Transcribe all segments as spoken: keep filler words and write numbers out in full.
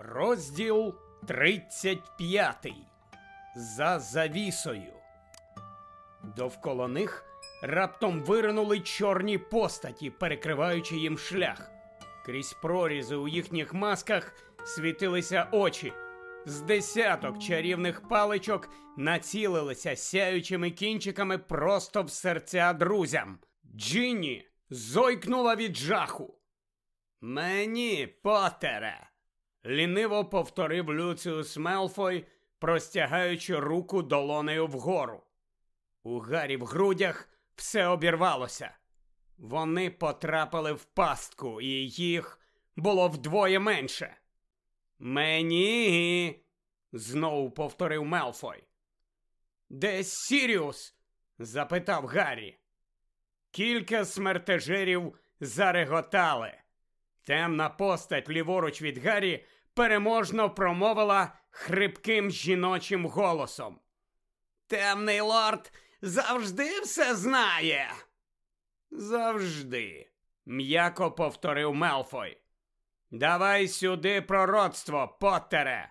Розділ тридцять п'ятий. За завісою. Довкола них раптом виринули чорні постаті, перекриваючи їм шлях. Крізь прорізи у їхніх масках світилися очі. З десяток чарівних паличок націлилися сяючими кінчиками просто в серця друзям. Джинні зойкнула від жаху. «Мені, Поттере!» – ліниво повторив Люціус Мелфой, простягаючи руку долонею вгору. У Гаррі в грудях все обірвалося. Вони потрапили в пастку, і їх було вдвоє менше. «Мені!» – знову повторив Мелфой. «Де Сіріус?» – запитав Гаррі. Кілька смертежерів зареготали. Темна постать ліворуч від Гаррі переможно промовила хрипким жіночим голосом. «Темний лорд завжди все знає!» «Завжди!» – м'яко повторив Мелфой. «Давай сюди пророцтво, Поттере!»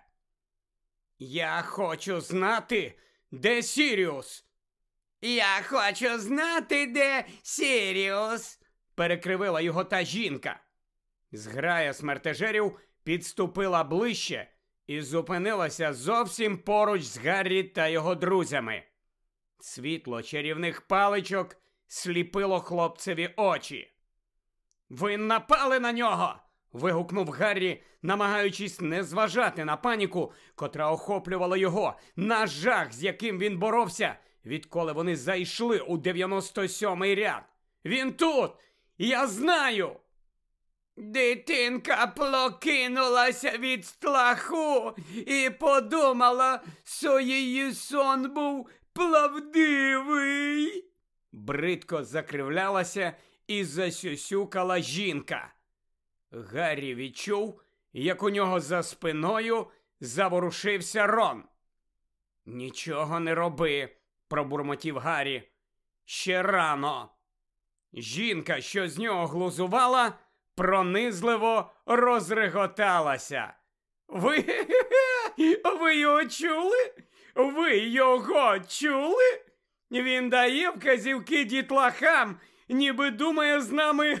«Я хочу знати, де Сіріус!» «Я хочу знати, де Сіріус!» – перекривила його та жінка. Зграя смертежерів підступила ближче і зупинилася зовсім поруч з Гаррі та його друзями. Світло чарівних паличок сліпило хлопцеві очі. «Ви напали на нього!» – вигукнув Гаррі, намагаючись не зважати на паніку, котра охоплювала його, на жах, з яким він боровся, відколи вони зайшли у дев'яносто сьомий ряд. «Він тут! Я знаю!» Дитинка прокинулася від страху і подумала, що її сон був правдивий. Бридко закривлялася і засюсюкала жінка. Гаррі відчув, як у нього за спиною заворушився Рон. «Нічого не роби», – пробурмотів Гаррі. «Ще рано». Жінка, що з нього глузувала, пронизливо розреготалася. «Ви... ви його чули? Ви його чули? Він дає вказівки дітлахам, ніби думає з нами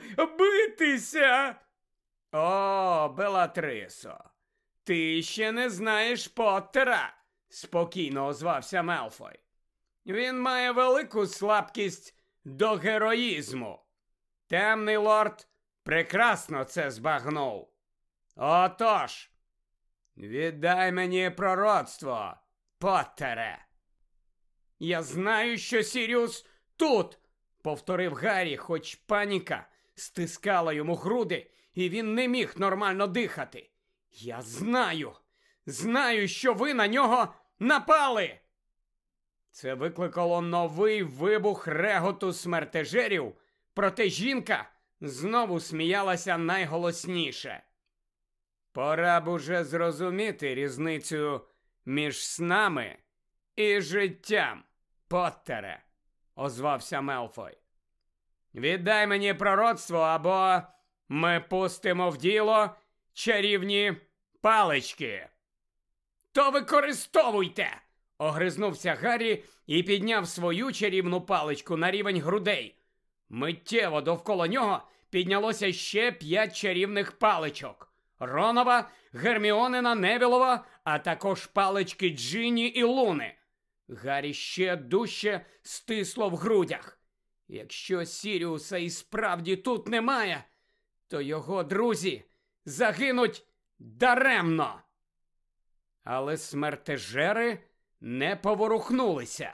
битися!» «О, Белатрисо, ти ще не знаєш Поттера», – спокійно озвався Мелфой. «Він має велику слабкість до героїзму. Темний лорд прекрасно це збагнув. Отож, віддай мені пророцтво, Поттере». «Я знаю, що Сіріус тут», – повторив Гаррі, хоч паніка стискала йому груди, і він не міг нормально дихати. «Я знаю, знаю, що ви на нього напали!» Це викликало новий вибух реготу смертежерів, проте жінка знову сміялася найголосніше. «Пора б уже зрозуміти різницю між снами і життям, Поттере», – озвався Мелфой. «Віддай мені пророцтво, або ми пустимо в діло чарівні палички». «То використовуйте!» – огризнувся Гаррі і підняв свою чарівну паличку на рівень грудей. Миттєво довкола нього піднялося ще п'ять чарівних паличок. Ронова, Герміонина, Невілова, а також палички Джинні і Луни. Гаррі ще дужче стисло в грудях. Якщо Сіріуса і справді тут немає, то його друзі загинуть даремно. Але смертежери не поворухнулися.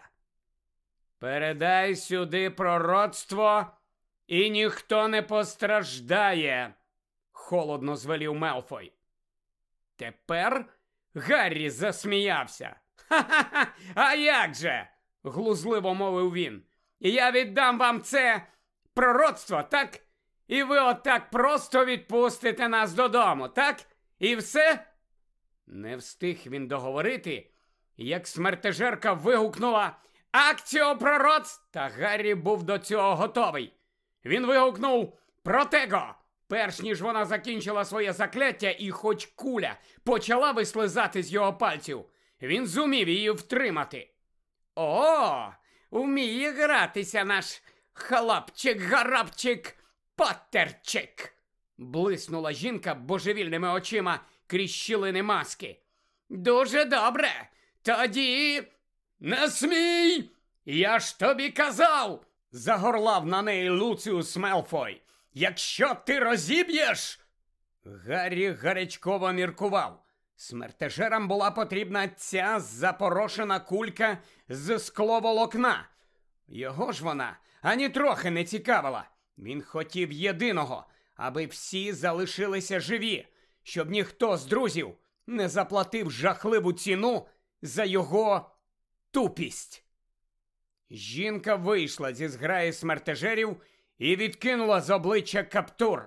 «Передай сюди пророцтво, і ніхто не постраждає», – холодно звелів Мелфой. Тепер Гаррі засміявся. «Ха-ха-ха, а як же?» – глузливо мовив він. «Я віддам вам це пророцтво, так? І ви отак просто відпустите нас додому, так? І все?» Не встиг він договорити, як смертежерка вигукнула «Акціо пророцтв!» Та Гаррі був до цього готовий. Він вигукнув «Протего! перш ніж вона закінчила своє закляття і хоч куля почала вислизати з його пальців, він зумів її втримати. О, вміє гратися наш хлопчик-гарапчик Поттерчик! Блиснула жінка божевільними очима крізь щілини маски. Дуже добре. Тоді... Не смій! Я ж тобі казав! Загорлав на неї Люціус Мелфой. Якщо ти розіб'єш... Гаррі гарячково міркував. Смертежерам була потрібна ця запорошена кулька з скловолокна. Його ж вона ані трохи не цікавила. Він хотів єдиного, аби всі залишилися живі, щоб ніхто з друзів не заплатив жахливу ціну за його тупість. Жінка вийшла зі зграї смертежерів і відкинула з обличчя каптур.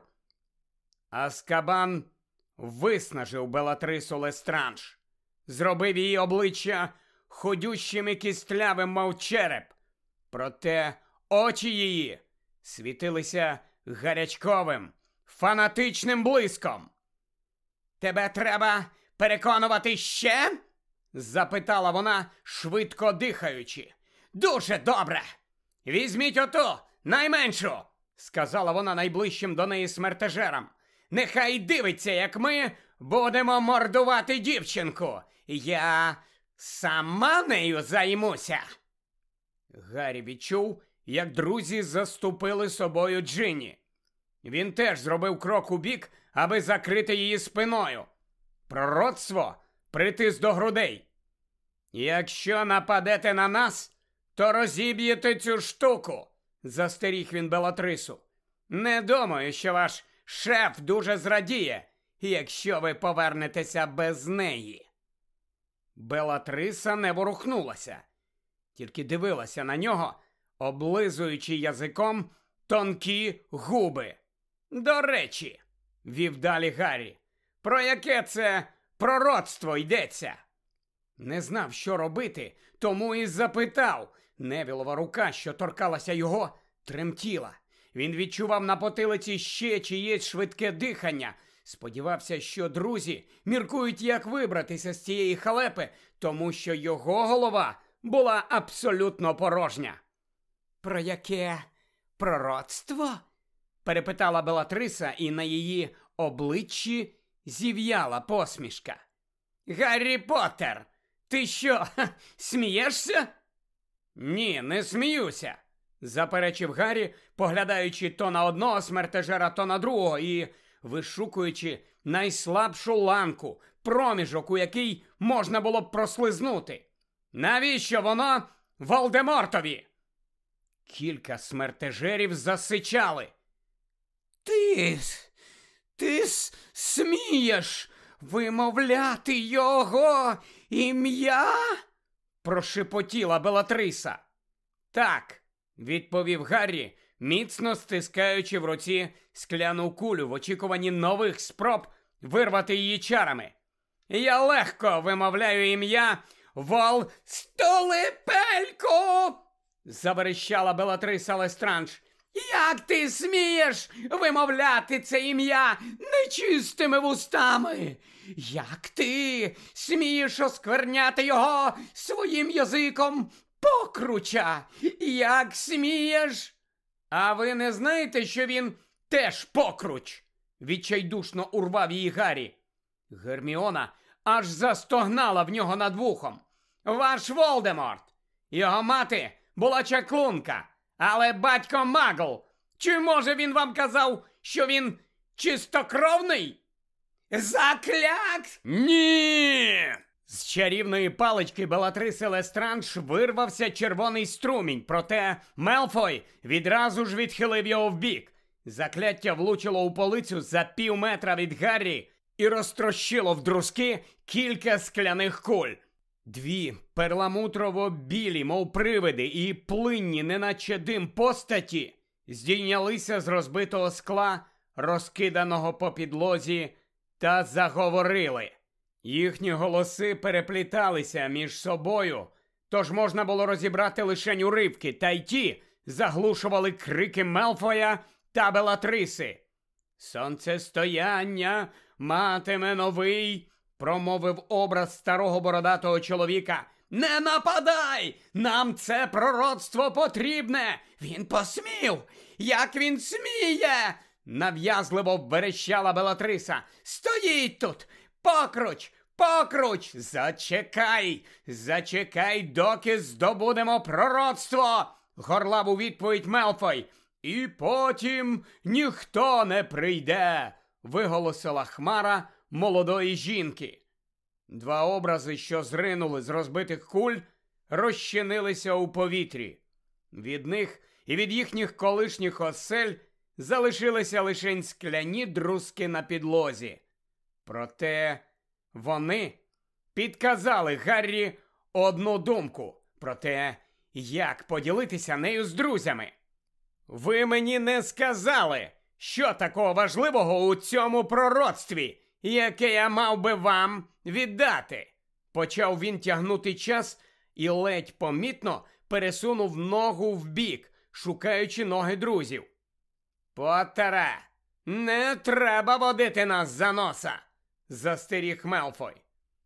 Азкабан виснажив Белатрису Лестранж, зробив її обличчя ходющим і кістлявим, мов череп. Проте очі її світилися гарячковим, фанатичним блиском. «Тебе треба переконувати ще?» – запитала вона, швидко дихаючи. «Дуже добре! Візьміть оту, найменшу!» – сказала вона найближчим до неї смертежерам. «Нехай дивиться, як ми будемо мордувати дівчинку. Я сама нею займуся!» Гаррі відчув, як друзі заступили собою Джинні. Він теж зробив крок у бік, аби закрити її спиною. Пророцтво притис до грудей. «Якщо нападете на нас, то розіб'єте цю штуку», – застеріг він Белатрису. «Не думаю, що ваш шеф дуже зрадіє, якщо ви повернетеся без неї». Белатриса не ворухнулася, тільки дивилася на нього, облизуючи язиком тонкі губи. «До речі», – вів далі Гаррі, – «про яке це пророцтво йдеться?» Не знав, що робити, тому і запитав. Невілова рука, що торкалася його, тремтіла. Він відчував на потилиці ще чиєсь швидке дихання. Сподівався, що друзі міркують, як вибратися з цієї халепи, тому що його голова була абсолютно порожня. «Про яке пророцтво?» – перепитала Белатриса, і на її обличчі зів'яла посмішка. «Гаррі Поттер, ти що, смієшся?» «Ні, не сміюся», – заперечив Гаррі, поглядаючи то на одного смертежера, то на другого і вишукуючи найслабшу ланку, проміжок, у який можна було б прослизнути. «Навіщо воно Волдемортові?» Кілька смертежерів засичали. «Ти, ти смієш вимовляти його ім'я?» – прошепотіла Белатриса. «Так», – відповів Гаррі, міцно стискаючи в руці скляну кулю в очікуванні нових спроб вирвати її чарами. «Я легко вимовляю ім'я Вол Столипельку!» – заверещала Белатриса Лестранж. «Як ти смієш вимовляти це ім'я нечистими вустами? Як ти смієш оскверняти його своїм язиком покруча? Як смієш?» «А ви не знаєте, що він теж покруч?» – відчайдушно урвав її Гаррі. Герміона аж застогнала в нього над вухом. «Ваш Волдеморт! Його мати була чаклунка, але батько магл. Чи може він вам казав, що він чистокровний?» «Закляк!» «Ні!» З чарівної палички Белатриси Лестранж вирвався червоний струмінь, проте Мелфой відразу ж відхилив його вбік. Закляття влучило у полицю за пів метра від Гаррі і розтрощило вдрузки кілька скляних куль. Дві перламутрово-білі, мов привиди, і плинні, неначе дим постаті, здійнялися з розбитого скла, розкиданого по підлозі, та заговорили. Їхні голоси перепліталися між собою, тож можна було розібрати лишень уривки, та й ті заглушували крики Мелфоя та Белатриси. Сонцестояння матиме новий, промовив образ старого бородатого чоловіка. Не нападай! Нам це пророцтво потрібне! Він посмів! Як він сміє! Нав'язливо верещала Белатриса. Стоїть тут! Покруч! Покруч! Зачекай! Зачекай, доки здобудемо пророцтво! Горлав у відповідь Мелфой. І потім ніхто не прийде, виголосила хмара молодої жінки. Два образи, що зринули з розбитих куль, розчинилися у повітрі. Від них і від їхніх колишніх осель залишилися лише скляні друзки на підлозі. Проте вони підказали Гаррі одну думку про те, як поділитися нею з друзями. Ви мені не сказали, що такого важливого у цьому пророцтві, яке я мав би вам віддати. Почав він тягнути час і ледь помітно пересунув ногу вбік, шукаючи ноги друзів. Поттере, не треба водити нас за носа, застеріг Мелфой.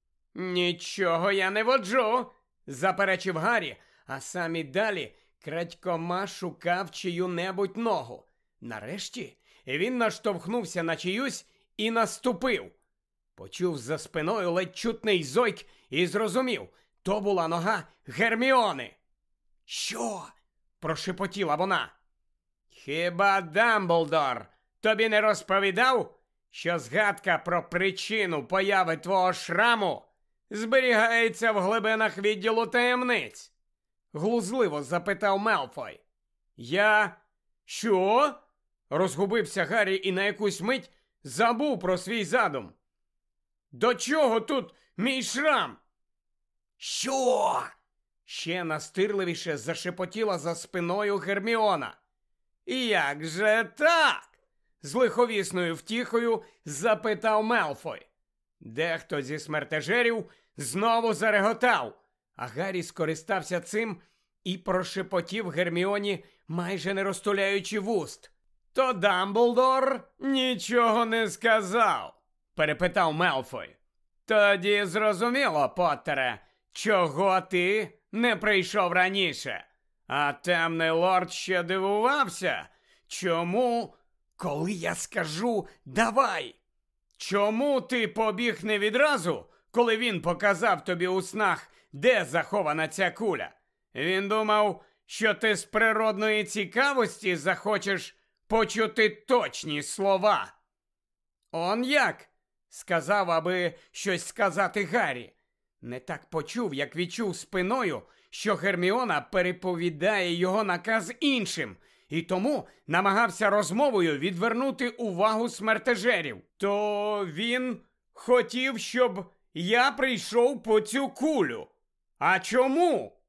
Нічого я не воджу, заперечив Гаррі, а сам і далі крадькома шукав чию-небудь ногу. Нарешті він наштовхнувся на чиюсь і наступив. Почув за спиною ледь чутний зойк і зрозумів, то була нога Герміони. «Що?» – прошепотіла вона. «Хіба Дамблдор тобі не розповідав, що згадка про причину появи твого шраму зберігається в глибинах відділу таємниць?» – глузливо запитав Мелфой. «Я... що?» – розгубився Гаррі і на якусь мить забув про свій задум. «До чого тут мій шрам?» «Що?» – ще настирливіше зашепотіла за спиною Герміона. «Як же так?» – з лиховісною втіхою запитав Мелфой. Дехто зі смертежерів знову зареготав, а Гаррі скористався цим і прошепотів Герміоні, майже не розтуляючи вуст. «То Дамблдор нічого не сказав?» – перепитав Мелфой. «Тоді зрозуміло, Поттере, чого ти не прийшов раніше. А темний лорд ще дивувався, чому, коли я скажу «давай», чому ти побіг не відразу, коли він показав тобі у снах, де захована ця куля? Він думав, що ти з природної цікавості захочеш почути точні слова». «Он як?» – сказав, аби щось сказати Гаррі. Не так почув, як відчув спиною, що Герміона переповідає його наказ іншим, і тому намагався розмовою відвернути увагу смертежерів. «То він хотів, щоб я прийшов по цю кулю. А чому?»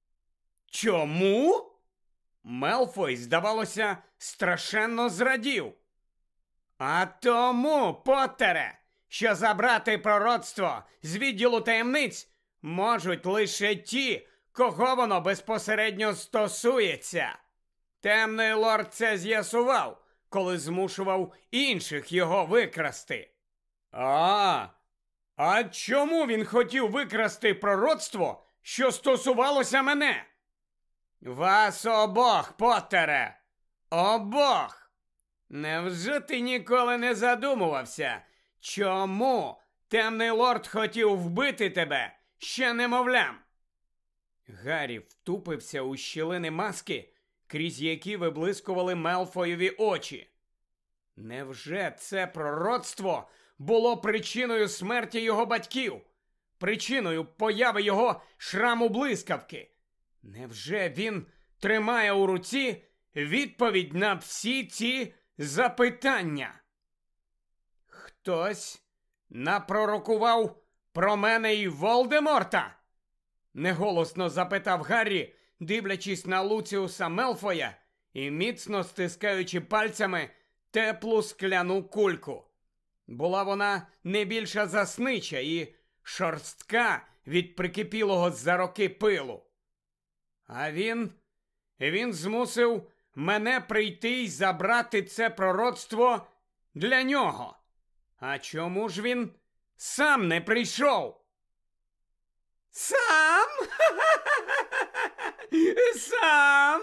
«Чому?» Мелфой, здавалося, страшенно зрадів. «А тому, Поттере, що забрати пророцтво з відділу таємниць можуть лише ті, кого воно безпосередньо стосується. Темний лорд це з'ясував, коли змушував інших його викрасти». «А, а чому він хотів викрасти пророцтво, що стосувалося мене?» «Вас обох, Поттере, обох! Невже ти ніколи не задумувався, чому темний лорд хотів вбити тебе ще немовлям?» Гаррі втупився у щілини маски, крізь які виблискували Мелфоєві очі. Невже це пророцтво було причиною смерті його батьків? Причиною появи його шраму блискавки? Невже він тримає у руці відповідь на всі ці запитання? «Хтось напророкував про мене і Волдеморта?» Неголосно запитав Гаррі, дивлячись на Луціуса Мелфоя і міцно стискаючи пальцями теплу скляну кульку. Була вона не більша за снича і шорстка від прикипілого за роки пилу. А він, він змусив мене прийти й забрати це пророцтво для нього. А чому ж він сам не прийшов? Сам? Сам?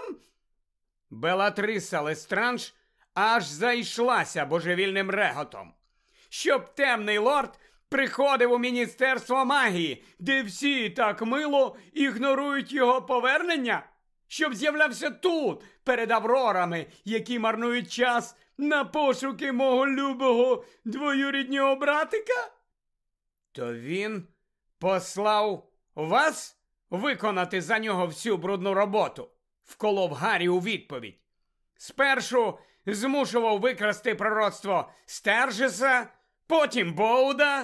Белатриса Лестранж аж зайшлася божевільним реготом. Щоб темний лорд приходив у Міністерство магії, де всі так мило ігнорують його повернення? Щоб з'являвся тут, перед аврорами, які марнують час на пошуки мого любого двоюріднього братика? То він послав вас виконати за нього всю брудну роботу, вколов Гаррі у відповідь. Спершу змушував викрасти пророцтво Стержеса, потім Боуда.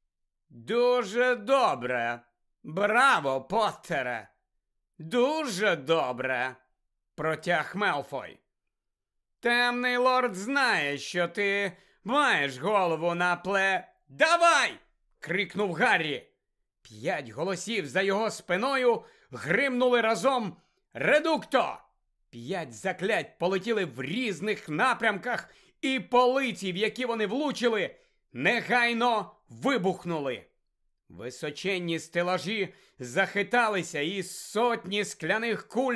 Дуже добре. Браво, Поттере. Дуже добре, протяг Мелфой. Темний лорд знає, що ти маєш голову на пле... Давай! Крикнув Гаррі. П'ять голосів за його спиною гримнули разом «Редукто!». П'ять заклять полетіли в різних напрямках, і полиці, в які вони влучили, негайно вибухнули. Височенні стелажі захиталися, і сотні скляних куль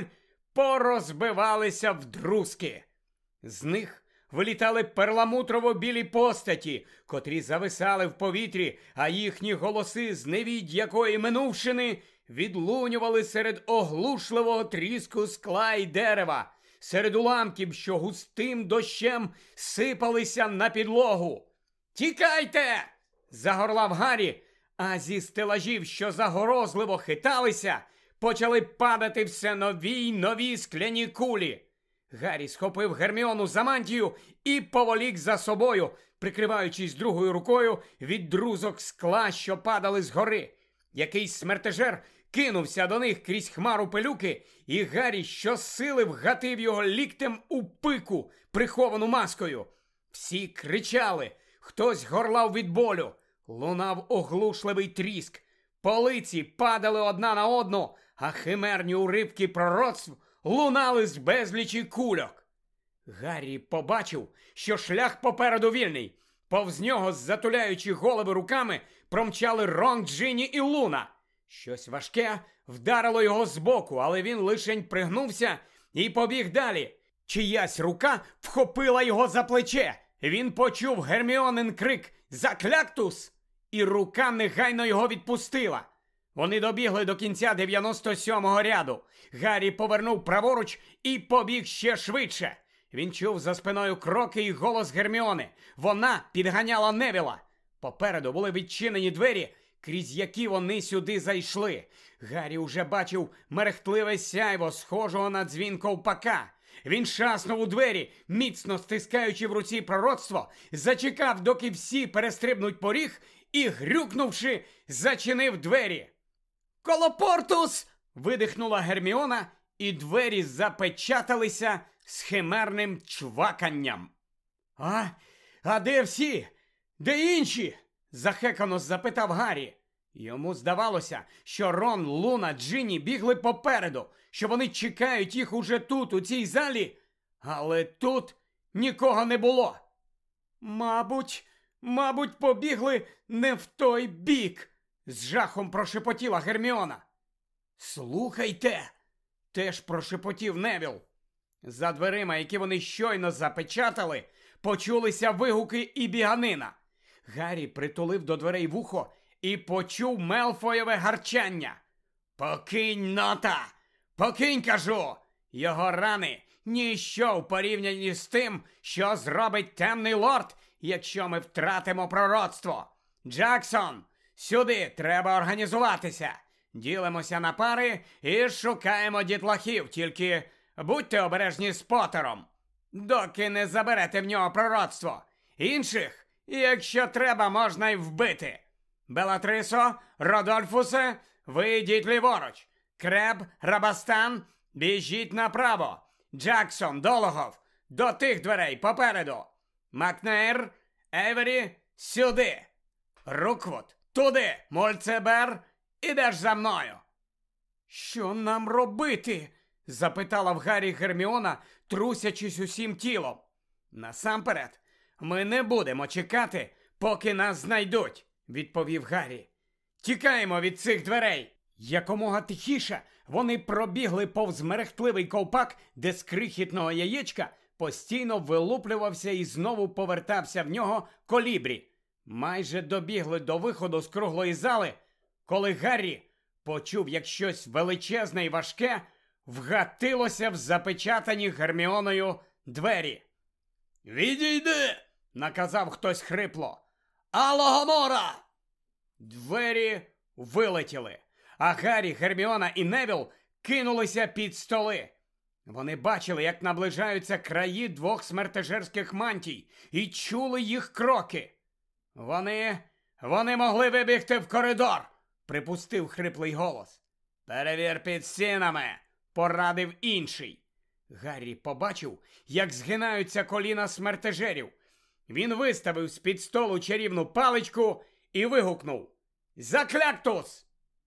порозбивалися вдрузки. З них вилітали перламутрово-білі постаті, котрі зависали в повітрі, а їхні голоси з невідь якої минувшини відлунювали серед оглушливого тріску скла й дерева, серед уламків, що густим дощем сипалися на підлогу. «Тікайте!» – загорлав Гаррі, а зі стелажів, що загрозливо хиталися, почали падати все нові й нові скляні кулі. Гаррі схопив Герміону за мантію і поволік за собою, прикриваючись другою рукою від друзок скла, що падали згори. Якийсь смертежер кинувся до них крізь хмару пилюки, і Гаррі щосили вгатив його ліктем у пику, приховану маскою. Всі кричали, хтось горлав від болю, лунав оглушливий тріск. Полиці падали одна на одну, а химерні уривки пророцтв лунали з безлічі кульок. Гаррі побачив, що шлях попереду вільний. Повз нього, затуляючи голови руками, промчали Рон, Джинні і Луна. Щось важке вдарило його збоку, але він лишень пригнувся і побіг далі. Чиясь рука вхопила його за плече. Він почув Герміонин крик «Закляктус!» і рука негайно його відпустила. Вони добігли до кінця дев'яносто сьомого ряду. Гаррі повернув праворуч і побіг ще швидше. Він чув за спиною кроки і голос Герміони. Вона підганяла Невіла. Попереду були відчинені двері, крізь які вони сюди зайшли. Гаррі уже бачив мерехтливе сяйво, схожого на дзвін ковпака. Він шаснув у двері, міцно стискаючи в руці пророцтво, зачекав, доки всі перестрибнуть поріг, і, грюкнувши, зачинив двері. «Колопортус!» – видихнула Герміона, і двері запечаталися з химерним чваканням. «А? А де всі? Де інші?» – захекано запитав Гаррі. Йому здавалося, що Рон, Луна, Джинні бігли попереду, що вони чекають їх уже тут, у цій залі, але тут нікого не було. «Мабуть, мабуть, побігли не в той бік», – з жахом прошепотіла Герміона. «Слухайте!» – теж прошепотів Невіл. За дверима, які вони щойно запечатали, почулися вигуки і біганина. Гаррі притулив до дверей вухо і почув Мелфоєве гарчання. «Покинь, нота! Покинь, кажу! Його рани ніщо в порівнянні з тим, що зробить темний лорд, якщо ми втратимо пророцтво. Джексон, сюди треба організуватися. Ділимося на пари і шукаємо дітлахів, тільки будьте обережні з Поттером, доки не заберете в нього пророцтво. Інших, якщо треба, можна й вбити. Белатрисо, Родольфусе, ви йдіть ліворуч. Креб, Рабастан, біжіть направо. Джексон, Дологов, до тих дверей попереду. Макнейр, Евері, сюди. Руквуд, туди. Мульцебер, ідеш за мною. «Що нам робити?» – запитала в Гаррі Герміона, трусячись усім тілом. Насамперед, Ми не будемо чекати, поки нас знайдуть, відповів Гаррі. Тікаємо від цих дверей. Якомога тихіше вони пробігли повз мерехтливий ковпак, де з крихітного яєчка постійно вилуплювався і знову повертався в нього колібрі. Майже добігли до виходу з круглої зали, коли Гаррі почув, як щось величезне і важке вгатилося в запечатані Герміоною двері. «Відійди!» – наказав хтось хрипло. «Алагамора!» Двері вилетіли, а Гаррі, Герміона і Невіл кинулися під столи. Вони бачили, як наближаються краї двох смертежерських мантій, і чули їх кроки. Вони... вони могли вибігти в коридор, припустив хриплий голос. «Перевір під стінами», – порадив інший. Гаррі побачив, як згинаються коліна смертежерів. Він виставив з-під столу чарівну паличку і вигукнув: «Закляктус!»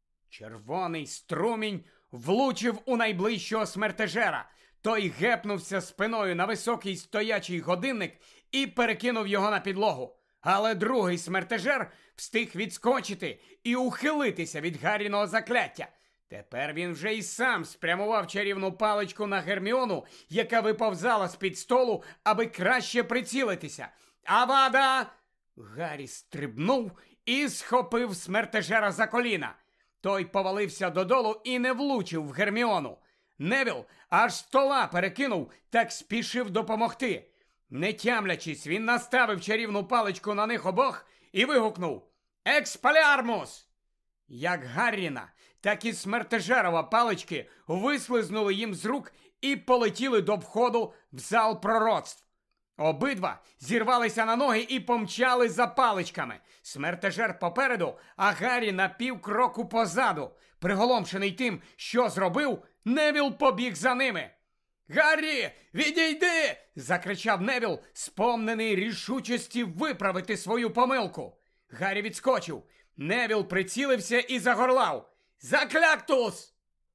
Червоний струмінь влучив у найближчого смертежера. Той гепнувся спиною на високий стоячий годинник і перекинув його на підлогу. Але другий смертежер встиг відскочити і ухилитися від Гарріного закляття. Тепер він вже й сам спрямував чарівну паличку на Герміону, яка виповзала з-під столу, аби краще прицілитися. «Авада!» Гаррі стрибнув і схопив смертежера за коліна. Той повалився додолу і не влучив в Герміону. Невіл аж стола перекинув, так спішив допомогти. Не тямлячись, він наставив чарівну паличку на них обох і вигукнув: «Експеліармус!» Як Гарріна, так і смертежерова палички вислизнули їм з рук і полетіли до входу в зал пророцтв. Обидва зірвалися на ноги і помчали за паличками. Смертежер попереду, а Гаррі на півкроку позаду. Приголомшений тим, що зробив, Невіл побіг за ними. «Гаррі, відійди!» – закричав Невіл, сповнений рішучості виправити свою помилку. Гаррі відскочив. Невіл прицілився і загорлав: «Закляктус!»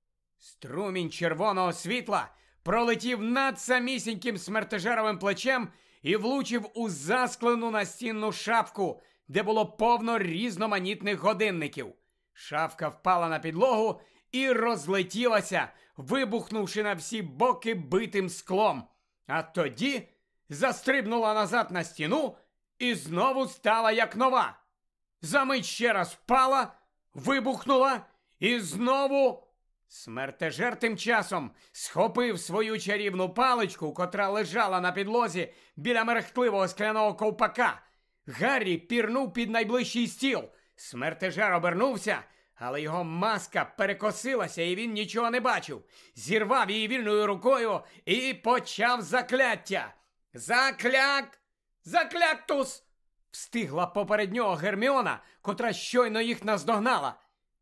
Струмінь червоного світла пролетів над самісіньким смертежеровим плечем і влучив у засклену настінну шафку, де було повно різноманітних годинників. Шафка впала на підлогу і розлетілася, вибухнувши на всі боки битим склом. А тоді застрибнула назад на стіну і знову стала як нова. Замить ще раз впала, вибухнула і знову... Смертежер тим часом схопив свою чарівну паличку, котра лежала на підлозі біля мерехтливого скляного ковпака. Гаррі пірнув під найближчий стіл. Смертежер обернувся, але його маска перекосилася, і він нічого не бачив. Зірвав її вільною рукою і почав закляття. «Закляк! Закляктус!» встигла поперед нього Герміона, котра щойно їх наздогнала.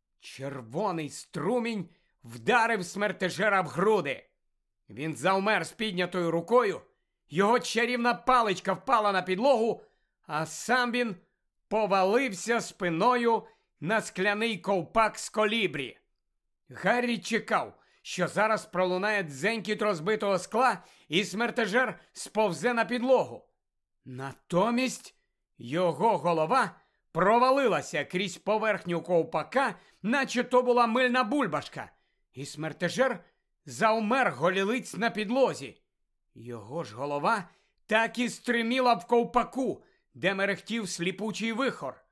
Червоний струмінь вдарив смертежера в груди. Він завмер з піднятою рукою, його чарівна паличка впала на підлогу, а сам він повалився спиною на скляний ковпак з колібрі. Гаррі чекав, що зараз пролунає дзенькіт розбитого скла і смертежер сповзе на підлогу. Натомість його голова провалилася крізь поверхню ковпака, наче то була мильна бульбашка, і смертежер завмер голілиць на підлозі. Його ж голова так і стриміла в ковпаку, де мерехтів сліпучий вихор.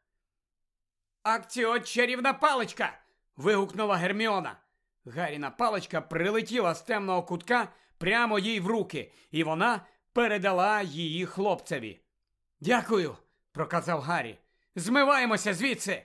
«Акціо, чарівна паличка!» – вигукнула Герміона. Гарріна паличка прилетіла з темного кутка прямо їй в руки, і вона передала її хлопцеві. «Дякую!» – проказав Гаррі. «Змиваємося звідси!»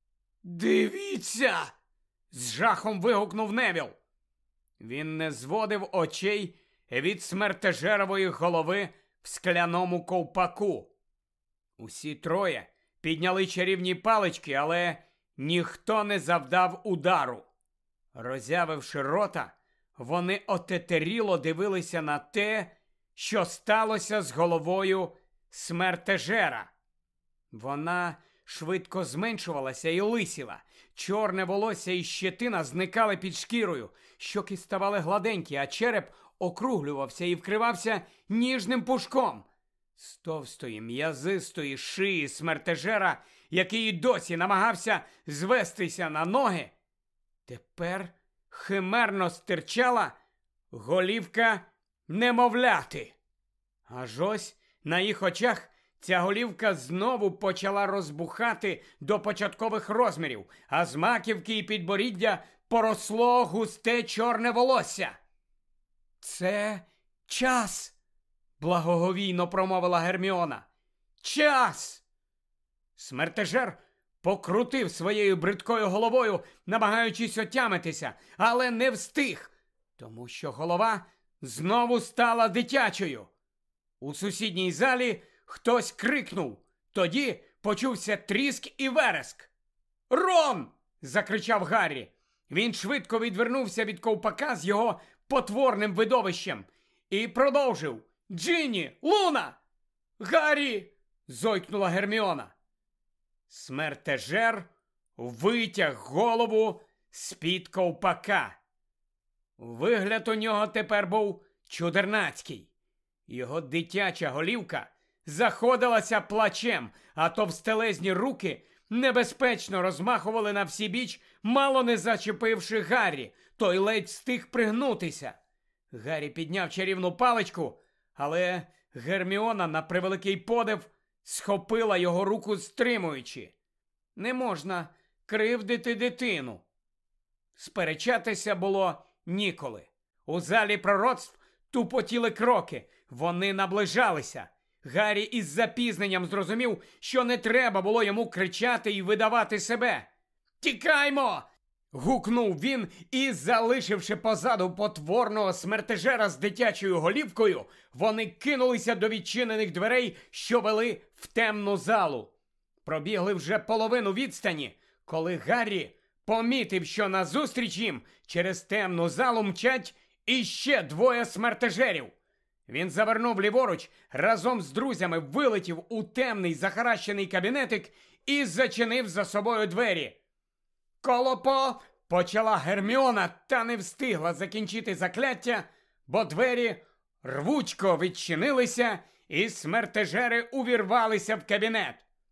«Дивіться!» – з жахом вигукнув Невіл. Він не зводив очей від смертежерової голови в скляному ковпаку. Усі троє підняли чарівні палички, але ніхто не завдав удару. Роззявивши рота, вони отетеріло дивилися на те, що сталося з головою смертежера. Вона швидко зменшувалася і лисіла. Чорне волосся і щетина зникали під шкірою, щоки ставали гладенькі, а череп округлювався і вкривався ніжним пушком. З товстої м'язистої шиї смертежера, який і досі намагався звестися на ноги, тепер химерно стирчала голівка немовляти. Аж ось на їх очах ця голівка знову почала розбухати до початкових розмірів, а з маківки і підборіддя поросло густе чорне волосся. «Це час!» – благоговійно промовила Герміона. «Час!» Смертежер покрутив своєю бридкою головою, намагаючись отямитися, але не встиг, тому що голова знову стала дитячою. У сусідній залі хтось крикнув. Тоді почувся тріск і вереск. «Рон!» – закричав Гаррі. Він швидко відвернувся від ковпака з його потворним видовищем і продовжив. «Джинні! Луна!» «Гаррі!» – зойкнула Герміона. Смертежер витяг голову з-під ковпака. Вигляд у нього тепер був чудернацький. Його дитяча голівка заходилася плачем, а товстелезні руки небезпечно розмахували на всі біч, мало не зачепивши Гаррі. Той ледь встиг пригнутися. Гаррі підняв чарівну паличку, але Герміона, на превеликий подив, схопила його руку, стримуючи. Не можна кривдити дитину. Сперечатися було ніколи. У залі пророцтв тупотіли кроки. Вони наближалися. Гаррі із запізненням зрозумів, що не треба було йому кричати і видавати себе. «Тікаймо!» – гукнув він і, залишивши позаду потворного смертежера з дитячою голівкою, вони кинулися до відчинених дверей, що вели в темну залу. Пробігли вже половину відстані, коли Гаррі помітив, що назустріч їм через темну залу мчать іще двоє смертежерів. Він завернув ліворуч, разом з друзями вилетів у темний захаращений кабінетик і зачинив за собою двері. «Колопо!» – почала Герміона, та не встигла закінчити закляття, бо двері рвучко відчинилися і смертежери увірвалися в кабінет.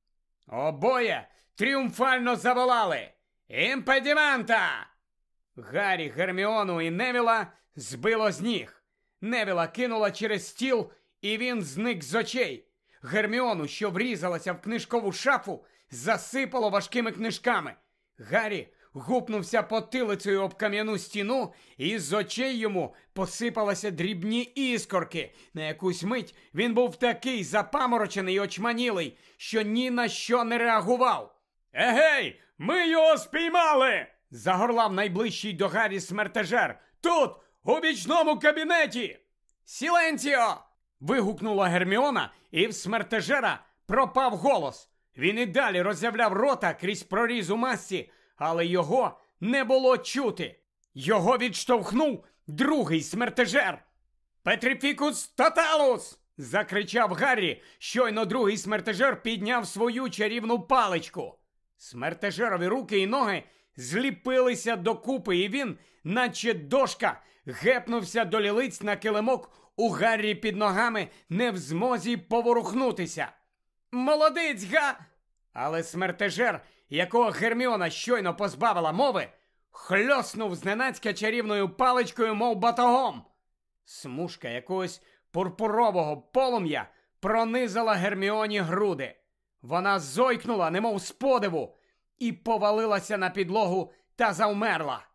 Обоє тріумфально заволали «Імпедімента!». Гаррі, Герміону і Невіла збило з ніг. Невіла кинула через стіл, і він зник з очей. Герміону, що врізалася в книжкову шафу, засипало важкими книжками. Гаррі гупнувся потилицею об кам'яну стіну, і з очей йому посипалися дрібні іскорки. На якусь мить він був такий запаморочений і очманілий, що ні на що не реагував. «Егей, ми його спіймали!» – загорлав найближчий до Гаррі смертежер. «Тут, у бічному кабінеті!» «Сіленціо!» – вигукнула Герміона, і в смертежера пропав голос. Він і далі роззявляв рота крізь проріз у масці, але його не було чути. Його відштовхнув другий смертежер. «Петрифікус тоталус!» – закричав Гаррі. Щойно другий смертежер підняв свою чарівну паличку. Смертежерові руки і ноги зліпилися докупи, і він, наче дошка, гепнувся до лілиць на килимок у Гаррі під ногами, не в змозі поворухнутися. «Молодець, га!» Але смертежер, якого Герміона щойно позбавила мови, хльоснув зненацька чарівною паличкою, мов батогом. Смужка якогось пурпурового полум'я пронизала Герміоні груди. Вона зойкнула, немов з подиву, і повалилася на підлогу та завмерла.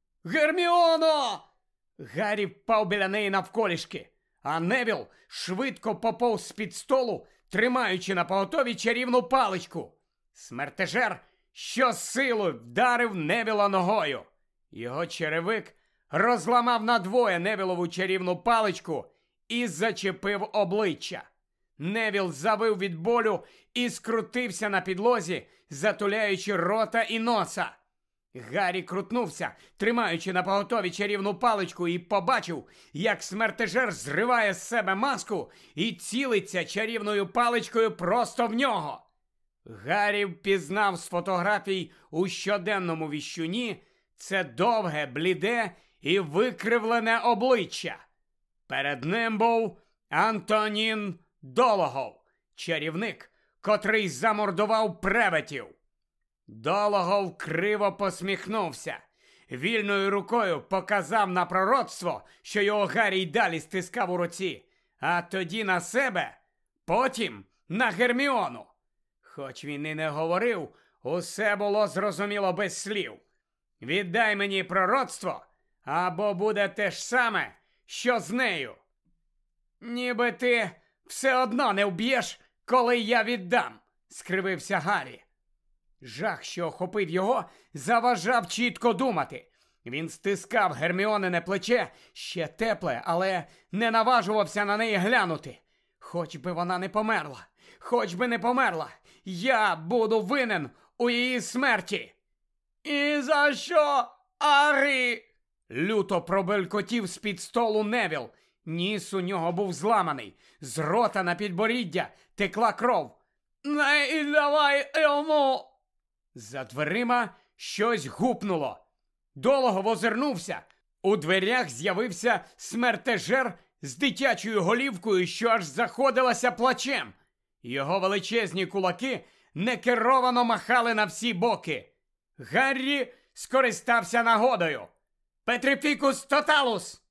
«Герміоно!» Гаррі впав біля неї навколішки, а Невіл швидко поповз з-під столу, тримаючи напоготові чарівну паличку. Смертежер щосили вдарив Невіла ногою. Його черевик розламав надвоє Невілову чарівну паличку і зачепив обличчя. Невіл завив від болю і скрутився на підлозі, затуляючи рота і носа. Гаррі крутнувся, тримаючи напоготові чарівну паличку, і побачив, як смертежер зриває з себе маску і цілиться чарівною паличкою просто в нього. Гаррі впізнав з фотографій у щоденному віщуні це довге, бліде і викривлене обличчя. Перед ним був Антонін Дологов, чарівник, котрий замордував привидів. Дологов криво посміхнувся. Вільною рукою показав на пророцтво, що його Гаррі й далі стискав у руці, а тоді на себе, потім на Герміону. Хоч він і не говорив, усе було зрозуміло без слів. «Віддай мені пророцтво, або буде те ж саме, що з нею». «Ніби ти все одно не вб'єш, коли я віддам», – скривився Гаррі. Жах, що охопив його, заважав чітко думати. Він стискав Герміонине плече, ще тепле, але не наважувався на неї глянути. Хоч би вона не померла, хоч би не померла, я буду винен у її смерті. «І за що, Гаррі?» Люто пробелькотів з-під столу Невіл. Ніс у нього був зламаний, з рота на підборіддя текла кров. «Не давай йому!» За дверима щось гупнуло. Дологов озирнувся. У дверях з'явився смертежер з дитячою голівкою, що аж заходилася плачем. Його величезні кулаки некеровано махали на всі боки. Гаррі скористався нагодою. «Петрифікус тоталус!»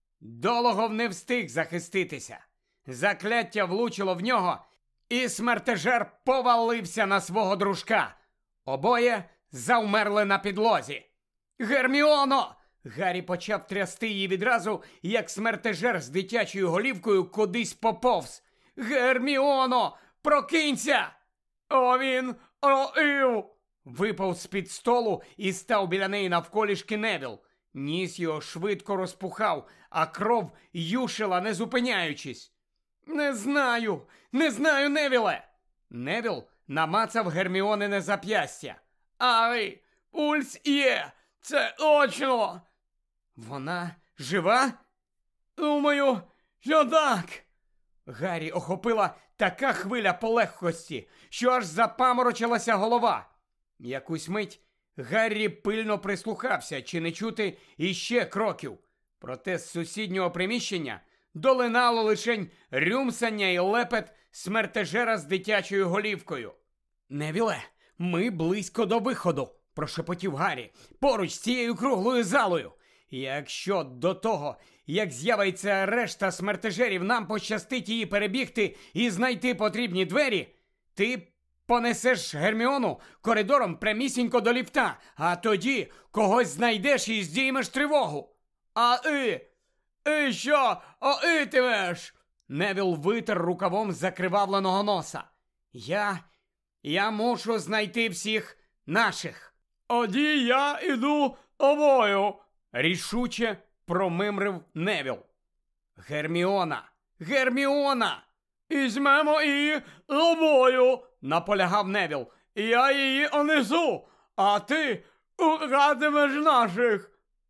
Дологов не встиг захиститися. Закляття влучило в нього, і смертежер повалився на свого дружка. Обоє завмерли на підлозі. «Герміоно!» Гаррі почав трясти її відразу, як смертежер з дитячою голівкою кудись поповз. «Герміоно! Прокинься!» «О, він! О, ів!» Випав з-під столу і став біля неї навколішки Невіл. Ніс його швидко розпухав, а кров юшила, не зупиняючись. «Не знаю! Не знаю, Невіле!» Невіл намацав Герміонине зап'ястя. «Ай, пульс є! Це точно!» «Вона жива?» «Думаю, що так!» Гаррі охопила така хвиля полегкості, що аж запаморочилася голова. Якусь мить Гаррі пильно прислухався, чи не чути іще кроків. Проте з сусіднього приміщення долинало лишень рюмсання і лепет смертежера з дитячою голівкою. «Невіле, ми близько до виходу», – прошепотів Гаррі, – «поруч з цією круглою залою. Якщо до того, як з'явиться решта смертежерів, нам пощастить її перебігти і знайти потрібні двері, ти понесеш Герміону коридором прямісінько до ліфта, а тоді когось знайдеш і здіймеш тривогу». «А і? І що оитимеш?» Невіл витер рукавом закривавленого носа. «Я... я мушу знайти всіх наших». «Оді я іду тобою», – рішуче промимрив Невіл. «Герміона! Герміона!» «Ізьмемо її тобою», – наполягав Невіл. «Я її онесу, а ти шукатимеш наших».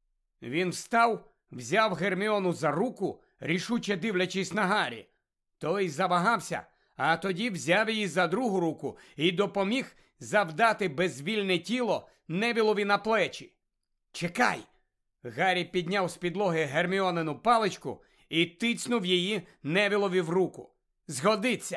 Він встав, взяв Герміону за руку, рішуче дивлячись на Гаррі. Той завагався, а тоді взяв її за другу руку і допоміг завдати безвільне тіло Невілові на плечі. «Чекай!» Гаррі підняв з підлоги Герміонину паличку і тицнув її Невілові в руку. «Згодиться!»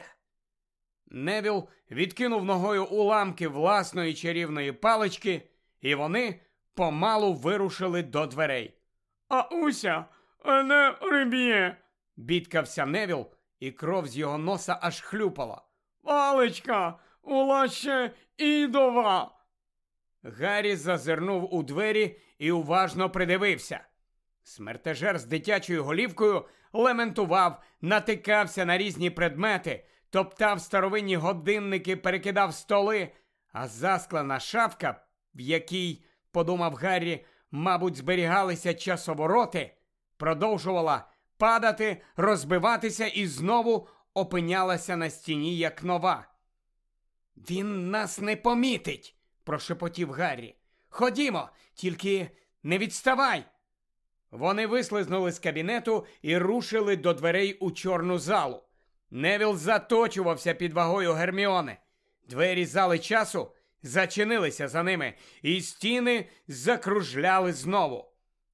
Невіл відкинув ногою уламки власної чарівної палички, і вони помалу вирушили до дверей. «А уся не приб'є!» – бідкався Невіл, і кров з його носа аж хлюпала. «Паличка була ще ідова!» Гаррі зазирнув у двері і уважно придивився. Смертежер з дитячою голівкою лементував, натикався на різні предмети, топтав старовинні годинники, перекидав столи, а засклена шафка, в якій, подумав Гаррі, мабуть, зберігалися часовороти, продовжувала падати, розбиватися і знову опинялася на стіні, як нова. «Він нас не помітить!» – прошепотів Гаррі. «Ходімо, тільки не відставай!» Вони вислизнули з кабінету і рушили до дверей у чорну залу. Невіл заточувався під вагою Герміони. Двері зали часу зачинилися за ними, і стіни закружляли знову.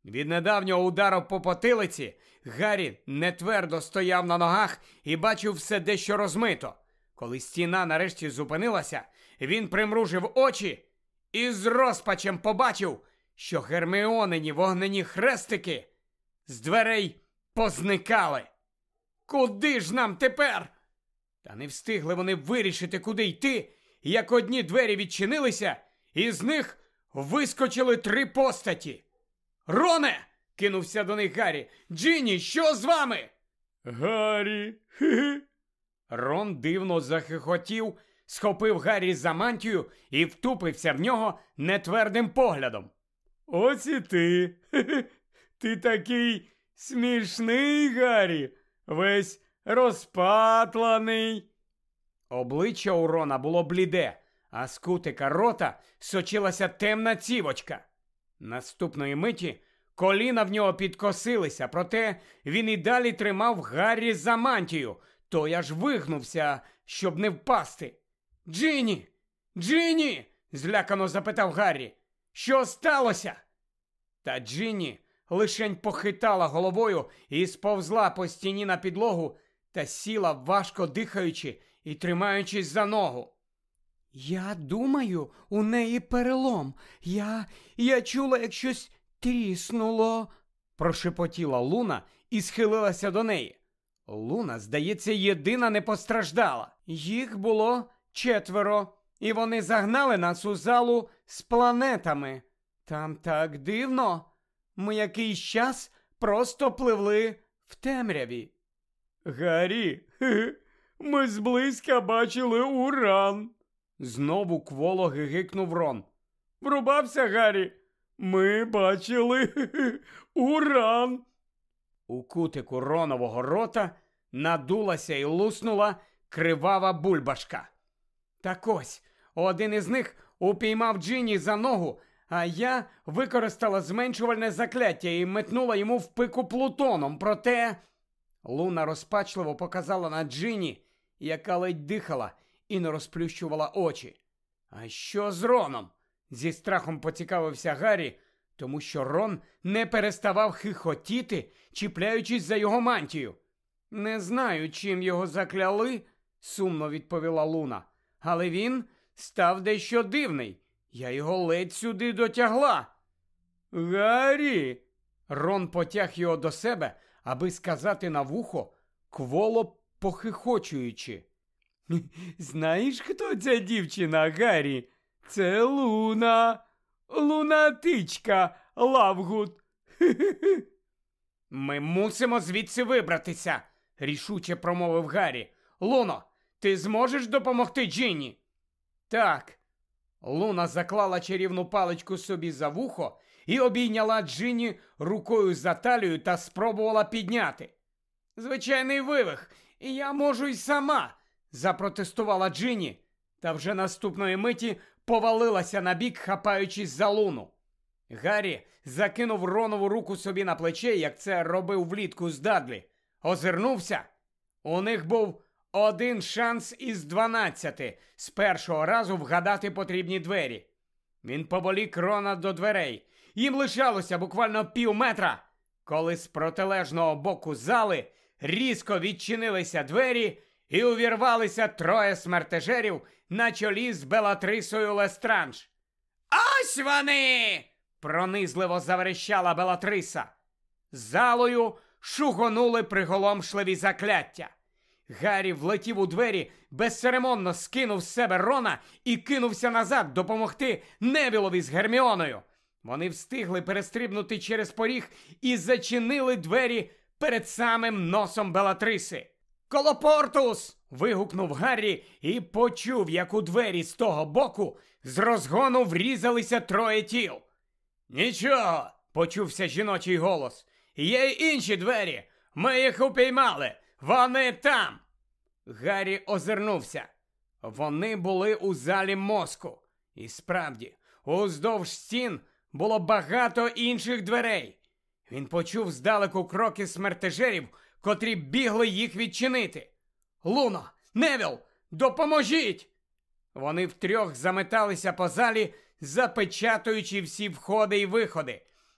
Від недавнього удару по потилиці Гаррі нетвердо стояв на ногах і бачив все дещо розмито. Коли стіна нарешті зупинилася, він примружив очі і з розпачем побачив, що Герміонині вогнені хрестики з дверей позникали. Куди ж нам тепер? Та не встигли вони вирішити, куди йти, як одні двері відчинилися, і з них вискочили три постаті. «Роне!» – кинувся до них Гаррі. «Джинні, що з вами?» «Гаррі, хе-хе!» Рон дивно захихотів, схопив Гаррі за мантію і втупився в нього нетвердим поглядом. «Ось і ти! Хе-хе! Ти такий смішний, Гаррі! Весь розпатланий!» Обличчя у Рона було бліде, а з кутика рота сочилася темна цівочка. Наступної миті коліна в нього підкосилися, проте він і далі тримав Гаррі за мантію, той аж вигнувся, щоб не впасти. «Джинні! Джинні!» – злякано запитав Гаррі. «Що сталося?» Та Джинні лишень похитала головою і сповзла по стіні на підлогу та сіла, важко дихаючи і тримаючись за ногу. «Я думаю, у неї перелом. Я... я чула, як щось тріснуло», – прошепотіла Луна і схилилася до неї. Луна, здається, єдина не постраждала. Їх було четверо, і вони загнали нас у залу з планетами. Там так дивно. Ми якийсь час просто пливли в темряві. «Гаррі, хе-хе, ми зблизька бачили Уран!» Знову кволо гигикнув Рон. «Врубався, Гаррі? Ми бачили хе-хе, Уран!» У кутику Ронового рота надулася і луснула кривава бульбашка. Так ось, один із них упіймав Джинні за ногу, а я використала зменшувальне закляття і метнула йому в пику плутоном, проте... Луна розпачливо показала на Джинні, яка ледь дихала і не розплющувала очі. «А що з Роном?» – зі страхом поцікавився Гаррі, тому що Рон не переставав хихотіти, чіпляючись за його мантію. «Не знаю, чим його закляли», – сумно відповіла Луна, «але він став дещо дивний. Я його ледь сюди дотягла». «Гаррі!» – Рон потяг його до себе, аби сказати на вухо, кволо похихочуючи. «Знаєш, хто ця дівчина, Гаррі? Це Луна, лунатичка Лавгуд. Хе-хе-хе». «Ми мусимо звідси вибратися», – рішуче промовив Гаррі. «Луно, ти зможеш допомогти Джинні?» «Так». Луна заклала чарівну паличку собі за вухо і обійняла Джинні рукою за талію та спробувала підняти. «Звичайний вивих, і я можу й сама», – запротестувала Джинні, та вже наступної миті повалилася на бік, хапаючись за Луну. Гаррі закинув Ронову руку собі на плече, як це робив влітку з Дадлі. Озирнувся. У них був один шанс із дванадцяти з першого разу вгадати потрібні двері. Він поволік Рона до дверей. Їм лишалося буквально пів метра, коли з протилежного боку зали різко відчинилися двері і увірвалися троє смертежерів на чолі з Белатрисою Лестранж. «Ось вони!» – пронизливо заверещала Белатриса. Залою шугонули приголомшливі закляття. Гаррі влетів у двері, безцеремонно скинув з себе Рона і кинувся назад допомогти Невілові з Герміоною. Вони встигли перестрибнути через поріг і зачинили двері перед самим носом Белатриси. «Колопортус!» – вигукнув Гаррі і почув, як у двері з того боку з розгону врізалися троє тіл. «Нічого!» – почувся жіночий голос. «Є й інші двері! Ми їх упіймали! Вони там!» Гаррі озирнувся. Вони були у залі мозку. І справді, уздовж стін було багато інших дверей. Він почув здалеку кроки смертежерів, котрі бігли їх відчинити. «Луно! Невіл! Допоможіть!» Вони втрьох заметалися по залі, запечатуючи всі входи й виходи.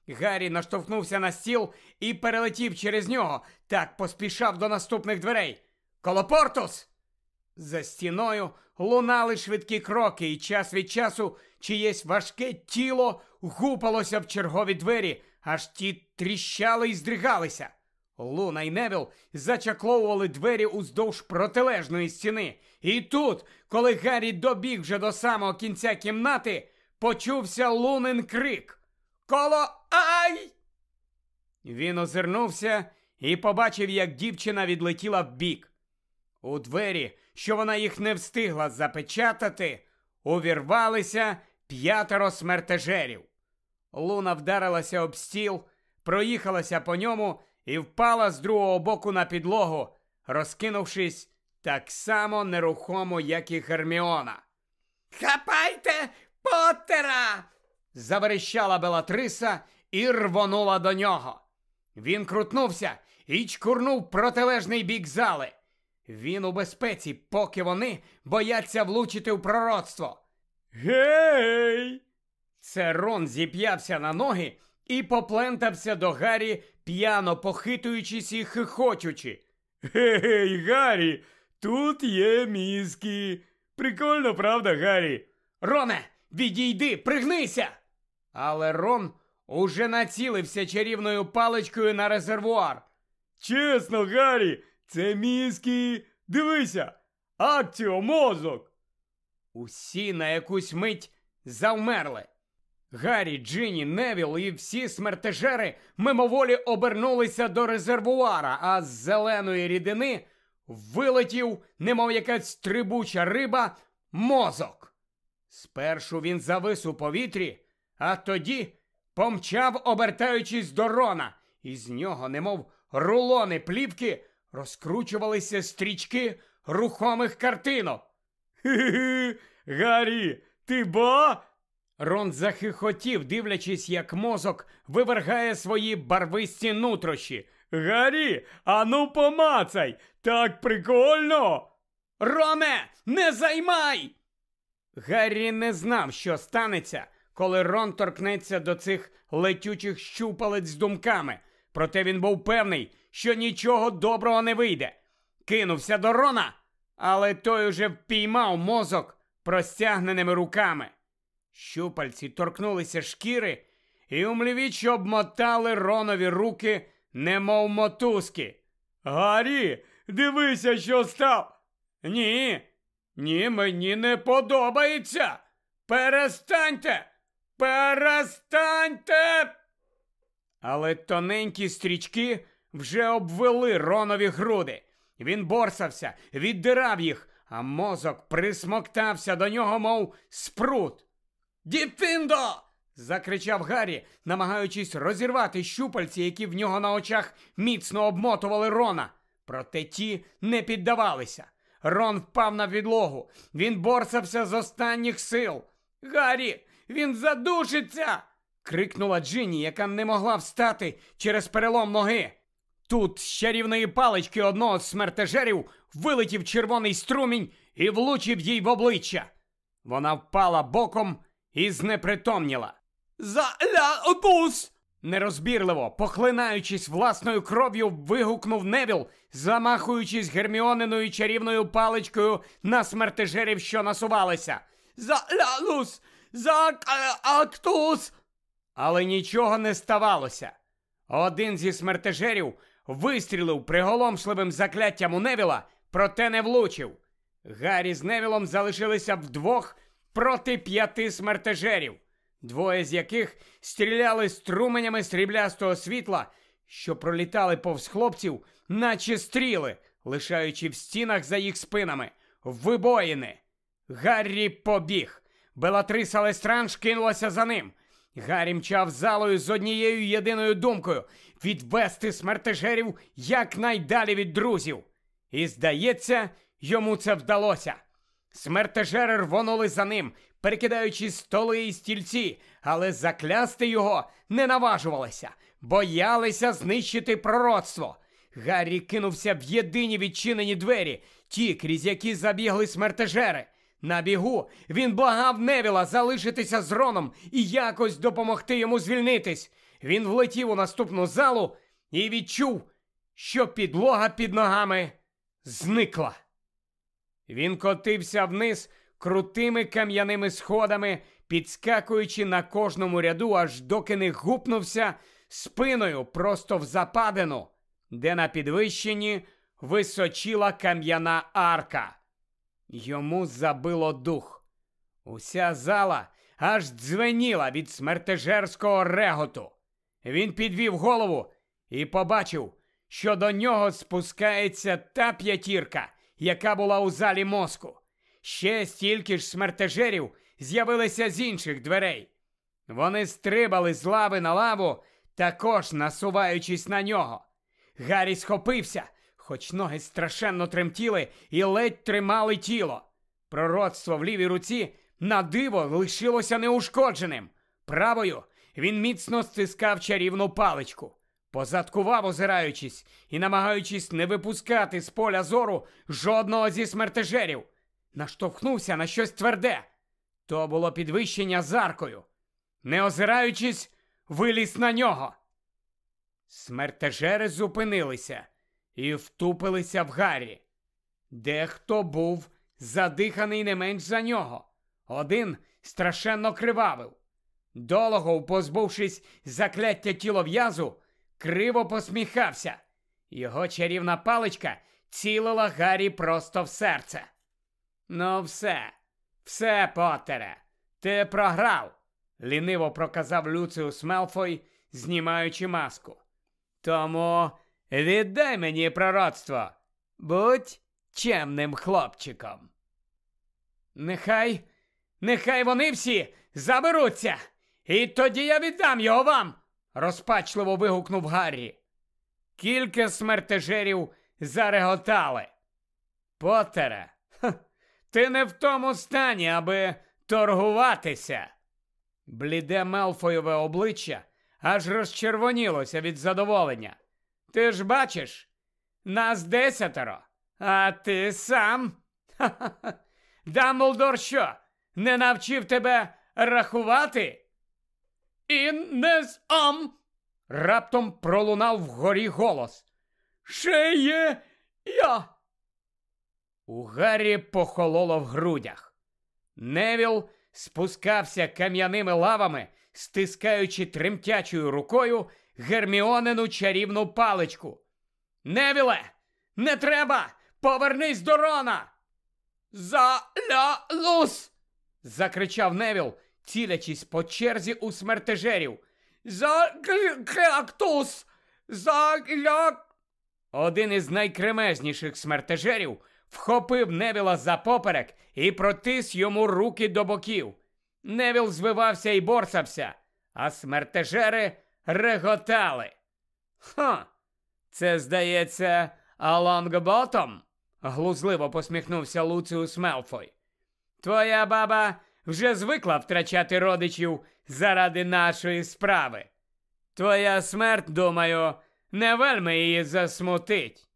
Гаррі наштовхнувся на стіл і перелетів через нього, так поспішав до наступних дверей. «Колопортус!» За стіною лунали швидкі кроки, і час від часу чиєсь важке тіло гупалося в чергові двері, аж ті тріщали і здригалися. Луна й Невіл зачакловували двері уздовж протилежної стіни. І тут, коли Гаррі добіг вже до самого кінця кімнати, почувся Лунин крик. «Коло... Ай!» Він озирнувся і побачив, як дівчина відлетіла вбік. У двері, що вона їх не встигла запечатати, увірвалися п'ятеро смертежерів. Луна вдарилася об стіл, проїхалася по ньому і впала з другого боку на підлогу, розкинувшись так само нерухомо, як і Герміона. «Хапайте Поттера!» – заверещала Белатриса і рвонула до нього. Він крутнувся і чкурнув в протилежний бік зали. Він у безпеці, поки вони бояться влучити в пророцтво. «Гей!» Це Рон зіп'явся на ноги і поплентався до Гаррі, п'яно похитуючись і хихочучи. «Гей, Гаррі, тут є мізки. Прикольно, правда, Гаррі?» «Роне, відійди, пригнися!» Але Рон уже націлився чарівною паличкою на резервуар. «Чесно, Гаррі, це мізки. Дивися, акціо, мозок!» Усі на якусь мить завмерли. Гаррі, Джинні, Невіл і всі смертежери мимоволі обернулися до резервуара, а з зеленої рідини вилетів, немов якась стрибуча риба, мозок. Спершу він завис у повітрі, а тоді помчав, обертаючись до Рона. І з нього, немов рулони плівки, розкручувалися стрічки рухомих картинок. «Хі-хі-хі, Гаррі, ти ба?» Рон захихотів, дивлячись, як мозок вивергає свої барвисті нутрощі. «Гаррі, ану помацай! Так прикольно!» «Роне, не займай!» Гаррі не знав, що станеться, коли Рон торкнеться до цих летючих щупалець з думками. Проте він був певний, що нічого доброго не вийде. Кинувся до Рона, але той уже впіймав мозок простягненими руками. Щупальці торкнулися шкіри і умлівіч обмотали Ронові руки, немов мотузки. «Гаррі, дивися, що став!» «Ні, ні, мені не подобається! Перестаньте! Перестаньте!» Але тоненькі стрічки вже обвели Ронові груди. Він борсався, віддирав їх, а мозок присмоктався до нього, мов спрут. «Діфіндо!» – закричав Гаррі, намагаючись розірвати щупальці, які в нього на очах міцно обмотували Рона. Проте ті не піддавалися. Рон впав на підлогу. Він борсався з останніх сил. «Гаррі, він задушиться!» – крикнула Джинні, яка не могла встати через перелом ноги. Тут з чарівної палички одного з смертежерів вилетів червоний струмінь і влучив їй в обличчя. Вона впала боком і знепритомніла. «За-ля-опус!» Нерозбірливо, похлинаючись власною кров'ю, вигукнув Невіл, замахуючись Герміониною чарівною паличкою на смертежерів, що насувалися. «За-ля-лус! За-актус!» Але нічого не ставалося. Один зі смертежерів вистрілив приголомшливим закляттям у Невіла, проте не влучив. Гаррі з Невілом залишилися вдвох проти п'яти смертежерів, двоє з яких стріляли струменями сріблястого світла, що пролітали повз хлопців, наче стріли, лишаючи в стінах за їх спинами вибоїни. Гаррі побіг. Белатриса Лестранж кинулася за ним. Гаррі мчав залою з однією єдиною думкою – відвести смертежерів якнайдалі від друзів. І, здається, йому це вдалося. Смертежери рвонули за ним, перекидаючи столи і стільці, але заклясти його не наважувалися, боялися знищити пророцтво. Гаррі кинувся в єдині відчинені двері, ті, крізь які забігли смертежери. На бігу він благав Невіла залишитися з Роном і якось допомогти йому звільнитись. Він влетів у наступну залу і відчув, що підлога під ногами зникла. Він котився вниз крутими кам'яними сходами, підскакуючи на кожному ряду, аж доки не гупнувся спиною просто в западину, де на підвищенні височіла кам'яна арка. Йому забило дух. Уся зала аж дзвеніла від смертежерського реготу. Він підвів голову і побачив, що до нього спускається та п'ятірка, яка була у залі мозку. Ще стільки ж смертежерів з'явилися з інших дверей. Вони стрибали з лави на лаву, також насуваючись на нього. Гаррі схопився, хоч ноги страшенно тремтіли і ледь тримали тіло. Пророцтво в лівій руці на диво лишилося неушкодженим. Правою він міцно стискав чарівну паличку. Позадкував, озираючись і намагаючись не випускати з поля зору жодного зі смертежерів. Наштовхнувся на щось тверде. То було підвищення з аркою. Не озираючись, виліз на нього. Смертежери зупинилися і втупилися в Гаррі. Дехто був задиханий не менш за нього. Один страшенно кривавив. Дологов, позбувшись закляття тілов'язу, криво посміхався. Його чарівна паличка цілила Гаррі просто в серце. «Ну все, все, Поттере, ти програв», – ліниво проказав Люціус Мелфой, знімаючи маску. «Тому віддай мені пророцтво. Будь чемним хлопчиком». «Нехай, нехай вони всі заберуться, і тоді я віддам його вам», – розпачливо вигукнув Гаррі. Кілька смертежерів зареготали. «Поттере, ха, ти не в тому стані, аби торгуватися». Бліде Мелфоєве обличчя аж розчервонілося від задоволення. «Ти ж бачиш, нас десятеро, а ти сам? Ха-ха-ха. Дамблдор що, не навчив тебе рахувати?» «І не сам!» – раптом пролунав вгорі голос. «Ще є я!» У Гаррі похололо в грудях. Невіл спускався кам'яними лавами, стискаючи тремтячою рукою Герміонину чарівну паличку. «Невіле, не треба! Повернись до Рона!» «За-ля-лус!» – закричав Невіл, цілячись по черзі у смертежерів. «За-клятус! За-ля...» Один із найкремезніших смертежерів вхопив Невіла за поперек і протис йому руки до боків. Невіл звивався і борсався, а смертежери реготали. «Ха! Це, здається, Лонгботом?» – глузливо посміхнувся Люціус Мелфой. «Твоя баба вже звикла втрачати родичів заради нашої справи. Твоя смерть, думаю, не вельми її засмутить».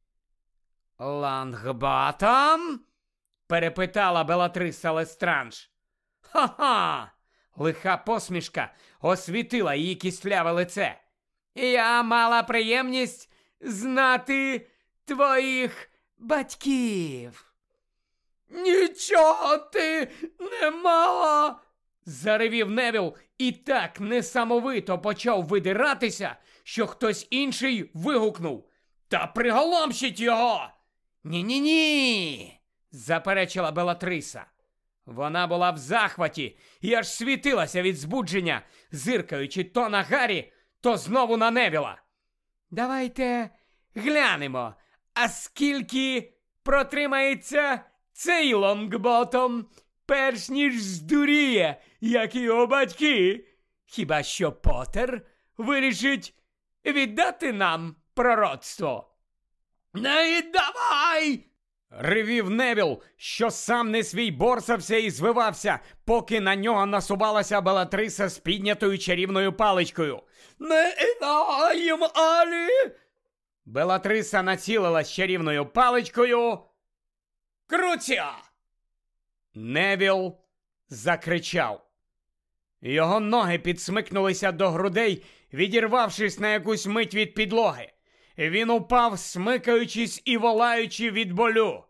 «Лонгботом?» – перепитала Белатриса Лестранж. «Ха-ха!» – лиха посмішка освітила її кістляве лице. «Я мала приємність знати твоїх батьків». «Нічого ти не мала!» – заревів Невіл і так несамовито почав видиратися, що хтось інший вигукнув: «Та приголомшіть його!» «Ні-ні-ні!» – заперечила Белатриса. Вона була в захваті і аж світилася від збудження, зиркаючи то на Гаррі, то знову на Невіла. «Давайте глянемо, а скільки протримається цей Лонгботом, перш ніж здуріє, як його батьки. Хіба що Поттер вирішить віддати нам пророцтво?» «Не віддавай!» – ревів Невіл, що сам не свій борсався і звивався, поки на нього насувалася Белатриса з піднятою чарівною паличкою. «Не віддаєм, Алі!» Белатриса націлилась чарівною паличкою. Круця! Невіл закричав. Його ноги підсмикнулися до грудей, відірвавшись на якусь мить від підлоги. Він упав, смикаючись і волаючи від болю.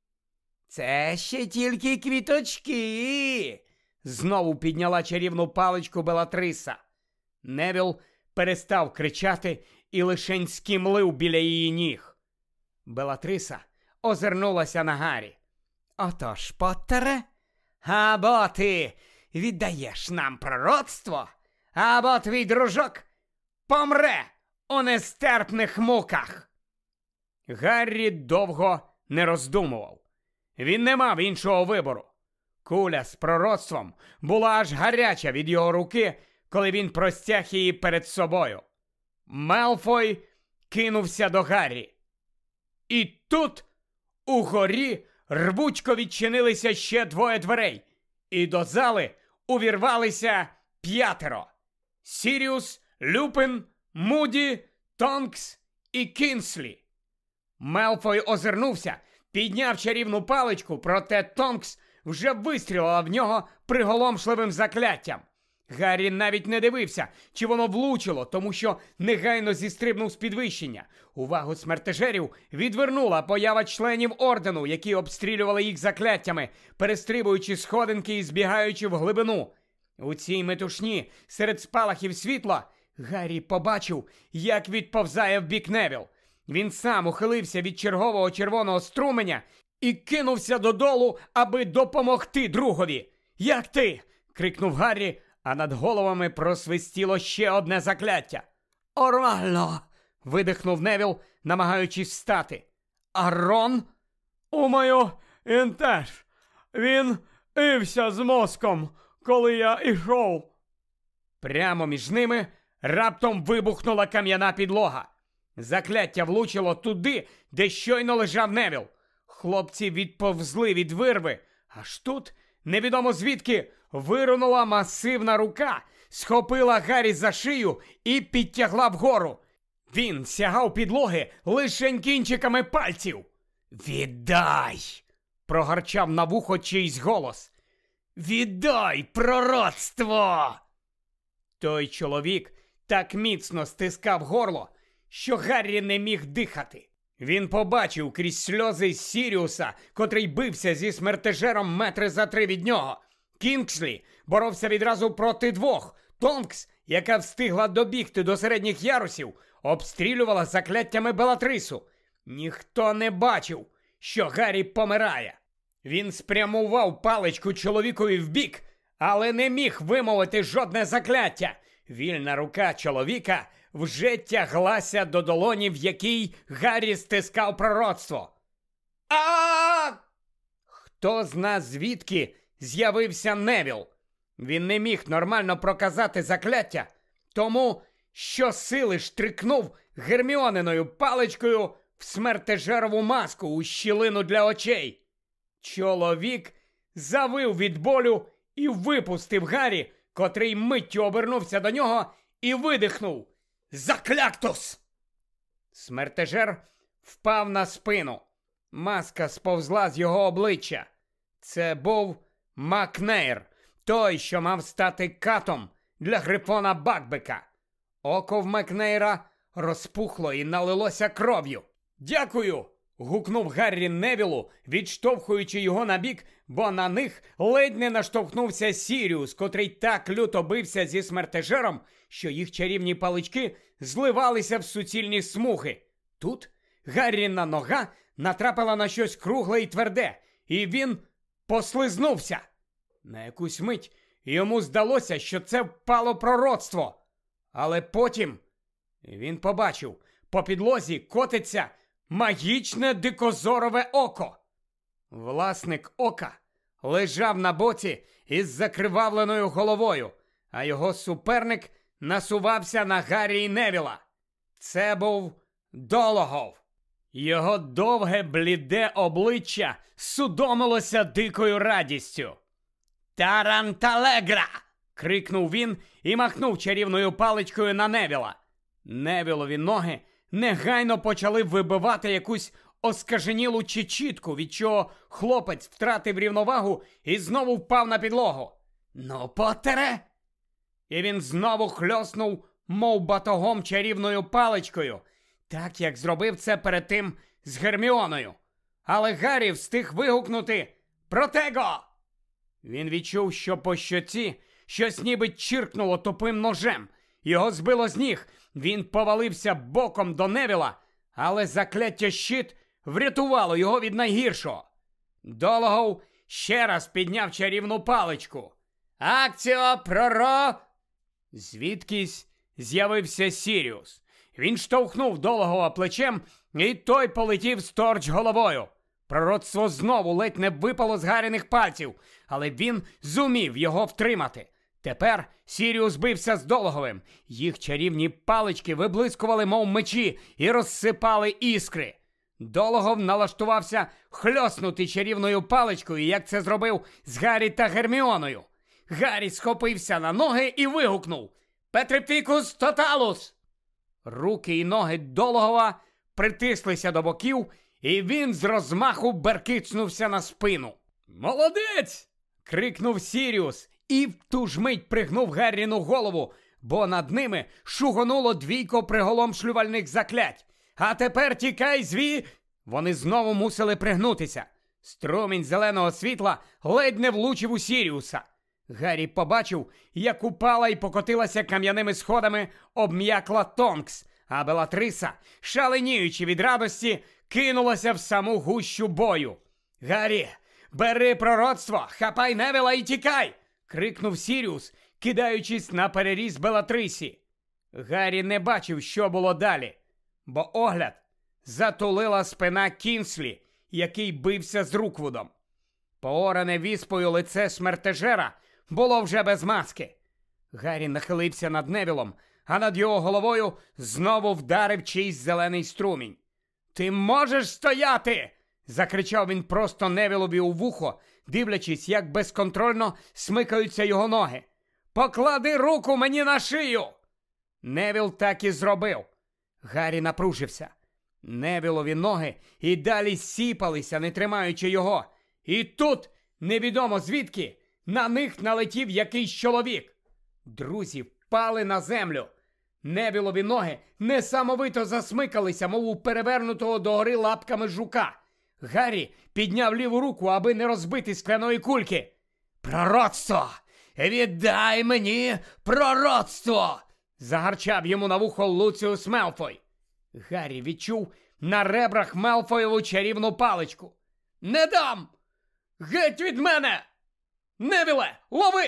«Це ще тільки квіточки!» Знову підняла чарівну паличку Белатриса. Невіл перестав кричати і лишень скімлив біля її ніг. Белатриса озирнулася на Гаррі. «Отож, Поттере, або ти віддаєш нам пророцтво, або твій дружок помре у нестерпних муках!» Гаррі довго не роздумував. Він не мав іншого вибору. Куля з пророцтвом була аж гаряча від його руки, коли він простяг її перед собою. Мелфой кинувся до Гаррі. І тут угорі рвучко відчинилися ще двоє дверей, і до зали увірвалися п'ятеро. Сіріус, Люпин, Муді, Тонкс і Кінслі. Мелфой озирнувся, підняв чарівну паличку, проте Тонкс вже вистрілила в нього приголомшливим закляттям. Гаррі навіть не дивився, чи воно влучило, тому що негайно зістрибнув з підвищення. Увагу смертежерів відвернула поява членів ордену, які обстрілювали їх закляттями, перестрибуючи сходинки і збігаючи в глибину. У цій метушні, серед спалахів світла, Гаррі побачив, як відповзає вбік Невіл. Він сам ухилився від чергового червоного струменя і кинувся додолу, аби допомогти другові. «Як ти?» – крикнув Гаррі, а над головами просвистіло ще одне закляття. «Орально!» – видихнув Невіл, намагаючись встати. «А Рон?» «Умаю, він теж. Він івся з мозком, коли я ішов». Прямо між ними раптом вибухнула кам'яна підлога. Закляття влучило туди, де щойно лежав Невіл. Хлопці відповзли від вирви. Аж тут, невідомо звідки, вирунула масивна рука, схопила Гаррі за шию і підтягла вгору. Він сягав підлоги лишень кінчиками пальців. «Віддай!» – прогарчав на вухо чийсь голос. «Віддай пророцтво!» Той чоловік так міцно стискав горло, що Гаррі не міг дихати. Він побачив крізь сльози Сіріуса, котрий бився зі смертежером метри за три від нього. Кінгслі боровся відразу проти двох. Тонкс, яка встигла добігти до середніх ярусів, обстрілювала закляттями Белатрису. Ніхто не бачив, що Гаррі помирає. Він спрямував паличку чоловікові вбік, але не міг вимовити жодне закляття. Вільна рука чоловіка вже тяглася до долоні, в якій Гаррі стискав пророцтво. а Хто зна звідки з'явився Невіл? Він не міг нормально проказати закляття, тому щосили штрикнув Герміониною паличкою в смертежерову маску у щілину для очей. Чоловік завив від болю і випустив Гаррі, котрий миттю обернувся до нього і видихнув: «Закляктус!» Смертежер впав на спину. Маска сповзла з його обличчя. Це був Макнейр, той, що мав стати катом для Грифона Бакбека. Око в Макнейра розпухло і налилося кров'ю. «Дякую!» – гукнув Гаррі Невілу, відштовхуючи його набік, бо на них ледь не наштовхнувся Сіріус, котрий так люто бився зі смертежером, що їх чарівні палички зливалися в суцільні смуги. Тут Гарріна нога натрапила на щось кругле і тверде, і він послизнувся. На якусь мить йому здалося, що це впало пророцтво. Але потім він побачив, по підлозі котиться магічне дикозорове око. Власник ока лежав на боці із закривавленою головою, а його суперник насувався на Гаррі і Невіла. Це був Дологов. Його довге бліде обличчя судомилося дикою радістю. «Таранталегра!» – крикнув він і махнув чарівною паличкою на Невіла. Невілові ноги негайно почали вибивати якусь оскаженілу чечітку, від чого хлопець втратив рівновагу і знову впав на підлогу. «Ну, Поттере!» І він знову хльоснув, мов батогом, чарівною паличкою, так як зробив це перед тим з Герміоною. Але Гаррі встиг вигукнути «Протего!». Він відчув, що по щоці щось ніби чиркнуло тупим ножем. Його збило з ніг. Він повалився боком до Невіла, але закляття щит врятувало його від найгіршого. Дологов ще раз підняв чарівну паличку. «Акціо, проро!» Звідкись з'явився Сіріус. Він штовхнув Дологова плечем, і той полетів сторч головою. Пророцтво знову ледь не випало з Гарріних пальців, але він зумів його втримати. Тепер Сіріус бився з Дологовим. Їх чарівні палички виблискували, мов мечі, і розсипали іскри. Дологов налаштувався хльоснути чарівною паличкою, як це зробив з Гаррі та Герміоною. Гаррі схопився на ноги і вигукнув «Петрифікус тоталус!». Руки і ноги Дологова притислися до боків, і він з розмаху беркицнувся на спину. «Молодець!» – крикнув Сіріус і в ту ж мить пригнув Гарріну голову, бо над ними шугонуло двійко приголомшлювальних заклять. «А тепер тікай зві!» Вони знову мусили пригнутися. Струмінь зеленого світла ледь не влучив у Сіріуса. Гаррі побачив, як упала і покотилася кам'яними сходами обм'якла Тонкс, а Белатриса, шаленіючи від радості, кинулася в саму гущу бою. «Гаррі, бери пророцтво, хапай Невіла і тікай!» – крикнув Сіріус, кидаючись на переріз Белатрисі. Гаррі не бачив, що було далі, бо огляд затулила спина Кінслі, який бився з Руквудом. Пооране віспою лице смертежера було вже без маски. Гаррі нахилився над Невілом, а над його головою знову вдарив чийсь зелений струмінь. «Ти можеш стояти!» – закричав він просто Невілові у вухо, дивлячись, як безконтрольно смикаються його ноги. «Поклади руку мені на шию!» Невіл так і зробив. Гаррі напружився. Невілові ноги і далі сіпалися, не тримаючи його. І тут, невідомо звідки, на них налетів якийсь чоловік. Друзі впали на землю. Невілові ноги несамовито засмикалися, мов у перевернутого догори лапками жука. Гаррі підняв ліву руку, аби не розбити скляної кульки. «Пророцтво! Віддай мені пророцтво!» – загарчав йому на вухо Луціус Мелфой. Гаррі відчув на ребрах Мелфоєву чарівну паличку. «Не дам! Геть від мене! Невіле, лови!»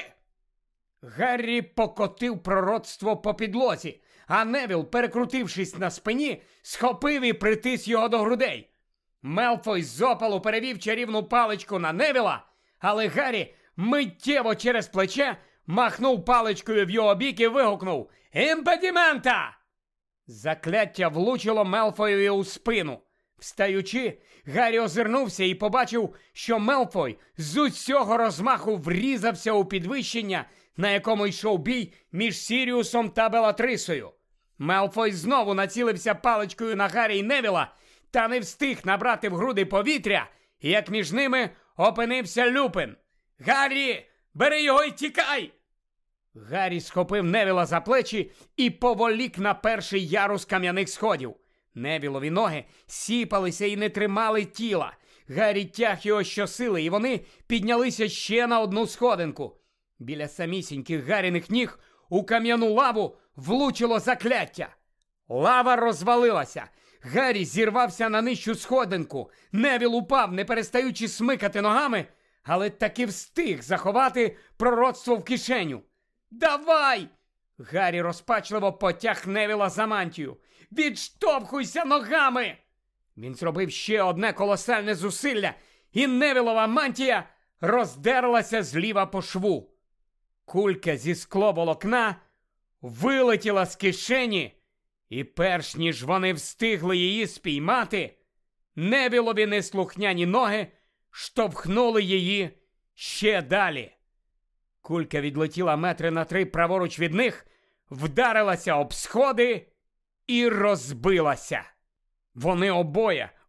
Гаррі покотив пророцтво по підлозі, а Невіл, перекрутившись на спині, схопив і притис його до грудей. Мелфой з опалу перевів чарівну паличку на Невіла, але Гаррі миттєво через плече махнув паличкою в його бік і вигукнув «Імпедімента!». Закляття влучило Мелфоєві у спину. Встаючи, Гаррі озирнувся і побачив, що Мелфой з усього розмаху врізався у підвищення, на якому йшов бій між Сіріусом та Белатрисою. Мелфой знову націлився паличкою на Гаррі й Невіла, та не встиг набрати в груди повітря, як між ними опинився Люпин. «Гаррі, бери його і тікай!» Гаррі схопив Невіла за плечі і поволік на перший ярус кам'яних сходів. Невілові ноги сіпалися і не тримали тіла. Гаррі тяг його щосили, і вони піднялися ще на одну сходинку. Біля самісіньких Гарріних ніг у кам'яну лаву влучило закляття. Лава розвалилася. Гаррі зірвався на нижчу сходинку. Невіл упав, не перестаючи смикати ногами, але таки встиг заховати пророцтво в кишеню. «Давай!» Гаррі розпачливо потяг Невіла за мантію. «Відштовхуйся ногами!» Він зробив ще одне колосальне зусилля, і Невілова мантія роздерлася зліва по шву. Кулька зі скловолокна вилетіла з кишені, і перш ніж вони встигли її спіймати, Невілові неслухняні ноги штовхнули її ще далі. Кулька відлетіла метри на три праворуч від них, вдарилася об сходи і розбилася. Вони обоє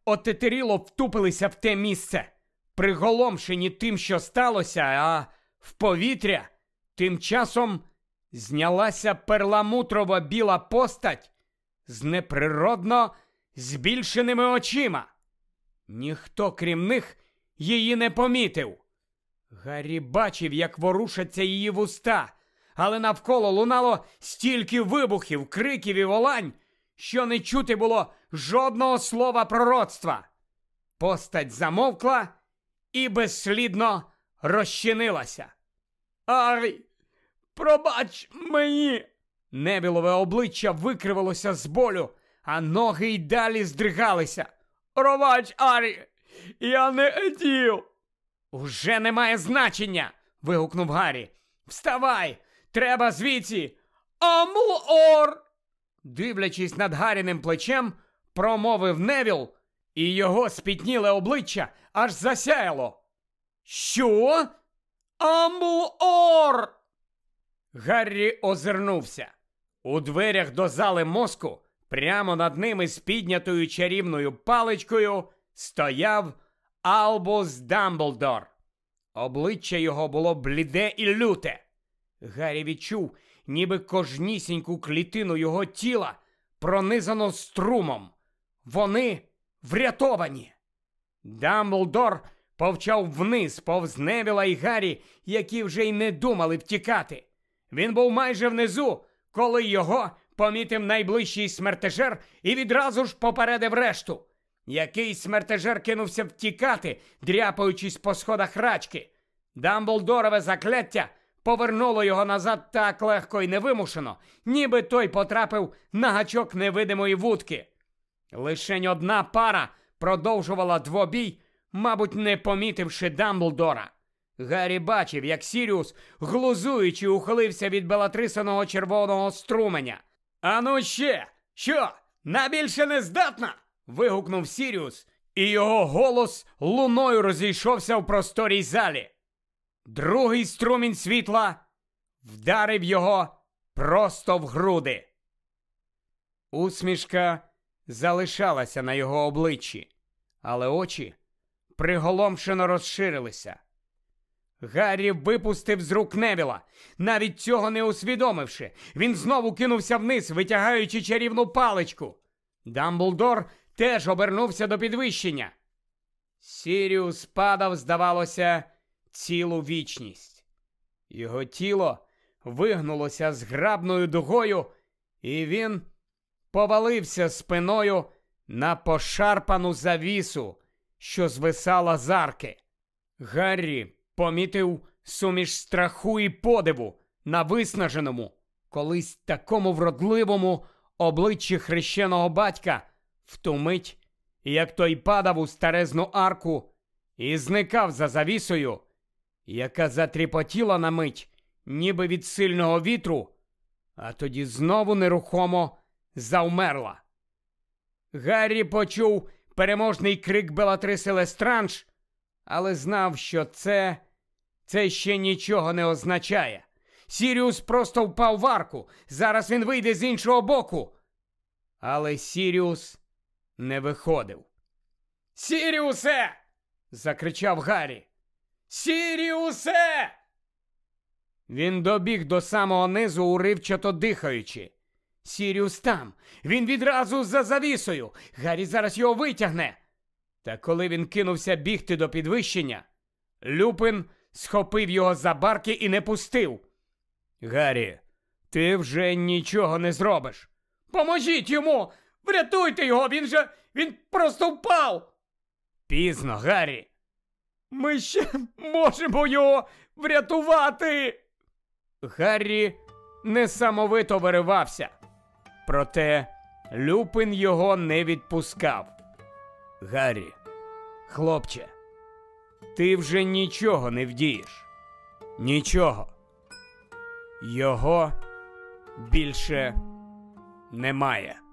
отетеріло втупилися в те місце, приголомшені тим, що сталося, а в повітря тим часом знялася перламутрова біла постать з неприродно збільшеними очима. Ніхто, крім них, її не помітив. Гаррі бачив, як ворушаться її вуста, але навколо лунало стільки вибухів, криків і волань, що не чути було жодного слова пророцтва. Постать замовкла і безслідно розчинилася. «Ай, пробач мені!» Невілове обличчя викривилося з болю, а ноги й далі здригалися. «Пробач, Арі, я не хотів!» «Уже немає значення!» – вигукнув Гаррі. «Вставай! Треба звідси!» «Амлор!» Дивлячись над Гарріним плечем, промовив Невіл, і його спітніле обличчя аж засяяло. «Що? Амлор!» Гаррі озирнувся. У дверях до зали мозку, прямо над ними з піднятою чарівною паличкою, стояв Албус Дамблдор. Обличчя його було бліде і люте. Гаррі відчув, ніби кожнісіньку клітину його тіла пронизано струмом. Вони врятовані. Дамблдор повчав вниз повз Невіла і Гаррі, які вже й не думали втікати. Він був майже внизу, коли його помітив найближчий смертежер і відразу ж попередив решту. Якийсь смертежер кинувся втікати, дряпаючись по сходах рачки. Дамблдорове закляття повернуло його назад так легко і невимушено, ніби той потрапив на гачок невидимої вудки. Лишень одна пара продовжувала двобій, мабуть, не помітивши Дамблдора. Гаррі бачив, як Сіріус, глузуючи, ухилився від белатрисиного червоного струменя. «Ану ще! Що, на більше не здатна?» – вигукнув Сіріус, і його голос луною розійшовся в просторій залі. Другий струмінь світла вдарив його просто в груди. Усмішка залишалася на його обличчі, але очі приголомшено розширилися. Гаррі випустив з рук Невіла, навіть цього не усвідомивши. Він знову кинувся вниз, витягаючи чарівну паличку. Дамблдор теж обернувся до підвищення. Сіріус падав, здавалося, цілу вічність. Його тіло вигнулося зграбною дугою, і він повалився спиною на пошарпану завісу, що звисала з арки. Гаррі помітив суміш страху і подиву на виснаженому, колись такому вродливому обличчі хрещеного батька в ту мить, як той падав у старезну арку і зникав за завісою, яка затріпотіла на мить, ніби від сильного вітру, а тоді знову нерухомо завмерла. Гаррі почув переможний крик Белатриси Лестранж, але знав, що це... це ще нічого не означає. Сіріус просто впав в арку, зараз він вийде з іншого боку. Але Сіріус не виходив. «Сіріусе!» – закричав Гаррі. «Сіріусе!» Він добіг до самого низу, уривчато дихаючи. Сіріус там. Він відразу за завісою. Гаррі зараз його витягне. Та коли він кинувся бігти до підвищення, Люпин схопив його за барки і не пустив. «Гаррі, ти вже нічого не зробиш». «Поможіть йому! Врятуйте його! Він же... він просто впав!» «Пізно, Гаррі!» «Ми ще можемо його врятувати!» Гаррі несамовито виривався. Проте Люпин його не відпускав. «Гаррі, хлопче, ти вже нічого не вдієш. Нічого. Його більше немає».